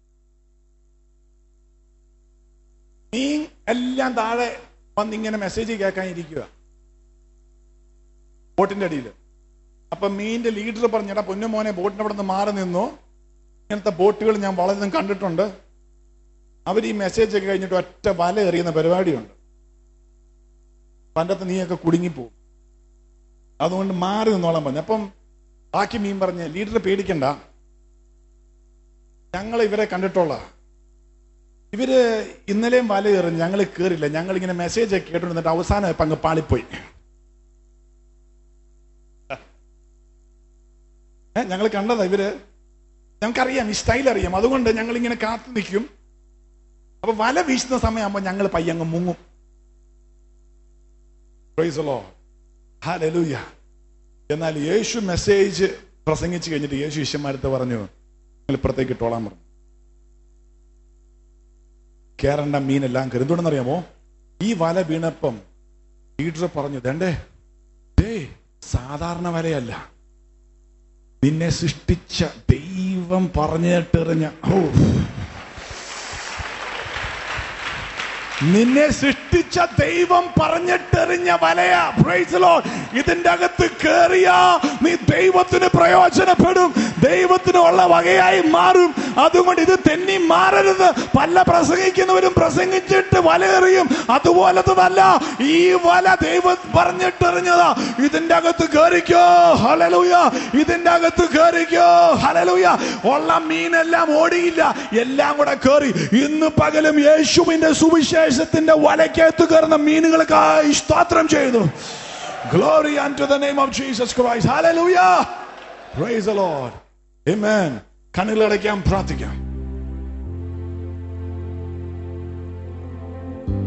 നീ എല്ലാം താഴെ വന്നിങ്ങനെ മെസ്സേജ് കേൾക്കാൻ ഇരിക്കുക ബോട്ടിന്റെ അടിയിൽ. അപ്പൊ മീനിന്റെ ലീഡർ പറഞ്ഞടാ പൊന്നു മോനെ, ബോട്ടിന്റെ അവിടെ നിന്ന് മാറി നിന്നു. ഇങ്ങനത്തെ ബോട്ടുകൾ ഞാൻ വളരെയധികം കണ്ടിട്ടുണ്ട്. അവർ ഈ മെസ്സേജ് ഒക്കെ കഴിഞ്ഞിട്ട് ഒറ്റ വല എറിയുന്ന പരിപാടിയുണ്ട്. പണ്ടത്തെ നീയൊക്കെ കുടുങ്ങിപ്പോവും, അതുകൊണ്ട് മാറി നിന്നോളാൻ പറഞ്ഞു. അപ്പം ബാക്കി മീൻ പറഞ്ഞ്, ലീഡർ പേടിക്കണ്ട, ഞങ്ങൾ ഇവരെ കണ്ടിട്ടുള്ള, ഇവര് ഇന്നലെയും വല എറിഞ്ഞ് ഞങ്ങൾ കേറില്ല, ഞങ്ങൾ ഇങ്ങനെ മെസ്സേജ് ഒക്കെ കേട്ടോണ്ടിട്ട് അവസാനം അങ്ങ് പാളിപ്പോയി. ഞങ്ങൾ കണ്ടതാ ഇവര്, ഞങ്ങൾക്കറിയാം, ഈ സ്റ്റൈൽ അറിയാം, അതുകൊണ്ട് ഞങ്ങൾ ഇങ്ങനെ കാത്തു നിൽക്കും. അപ്പൊ വല വീശുന്ന സമയമാകുമ്പോ ഞങ്ങൾ പയ്യങ്ങ് മുങ്ങും. Praise the Lord. ഹല്ലേലൂയ. എന്നാൽ യേശു മെസ്സേജ് പ്രസംഗിച്ചു കഴിഞ്ഞിട്ട് യേശു ശിഷ്യന്മാരടുത്ത് പറഞ്ഞു, നിങ്ങൾ ഇപ്പുറത്തേക്ക് ഇട്ടോളാൻ പറഞ്ഞു. കേറണ്ട മീനെല്ലാം കയറി. എന്തുകൊണ്ടെന്നറിയാമോ? ഈ വല വീണപ്പം ലീഡർ പറഞ്ഞു, ദേ സാധാരണ വലയല്ല, നിന്നെ സൃഷ്ടിച്ച ദൈവം പറഞ്ഞിട്ടെറിഞ്ഞ, നിന്നെ സൃഷ്ടിച്ച ദൈവം പറഞ്ഞിട്ടെറിഞ്ഞ വലയാ. Praise the Lord. ഇതിന്റെ അകത്ത് കേറിയാ നീ ദൈവത്തിന് പ്രയോജനപ്പെടും, ദൈവത്തിന് ഉള്ള വകയായി മാറും. അതുകൊണ്ട് ഇത് തെന്നി മാറരുത്. പല പ്രസംഗിക്കുന്നവരും പ്രസംഗിച്ചിട്ട് വല എറിയും, അതുപോലത്തതല്ല. ഈ വല ദൈവം പറഞ്ഞിട്ടെറിഞ്ഞതാ. ഇതിന്റെ അകത്ത് കേറിക്കോ. ഹല്ലേലൂയ. ഇതിന്റെ അകത്ത് കേറിക്കോ. ഹല്ലേലൂയ. ഉള്ള മീനെല്ലാം ഓടിയില്ല, എല്ലാം കൂടെ കേറി. ഇന്ന് പകലും യേശുവിന്റെ സുവിശേഷത്തിന്റെ വലയ്ക്കകത്ത് കയറുന്ന മീനുകൾക്കായി സ്തോത്രം ചെയ്തു. Glory unto the name of Jesus Christ. Hallelujah. Praise the Lord. Amen. കണ്ണുകളടയ്ക്കാം, പ്രാർത്ഥിക്കാം.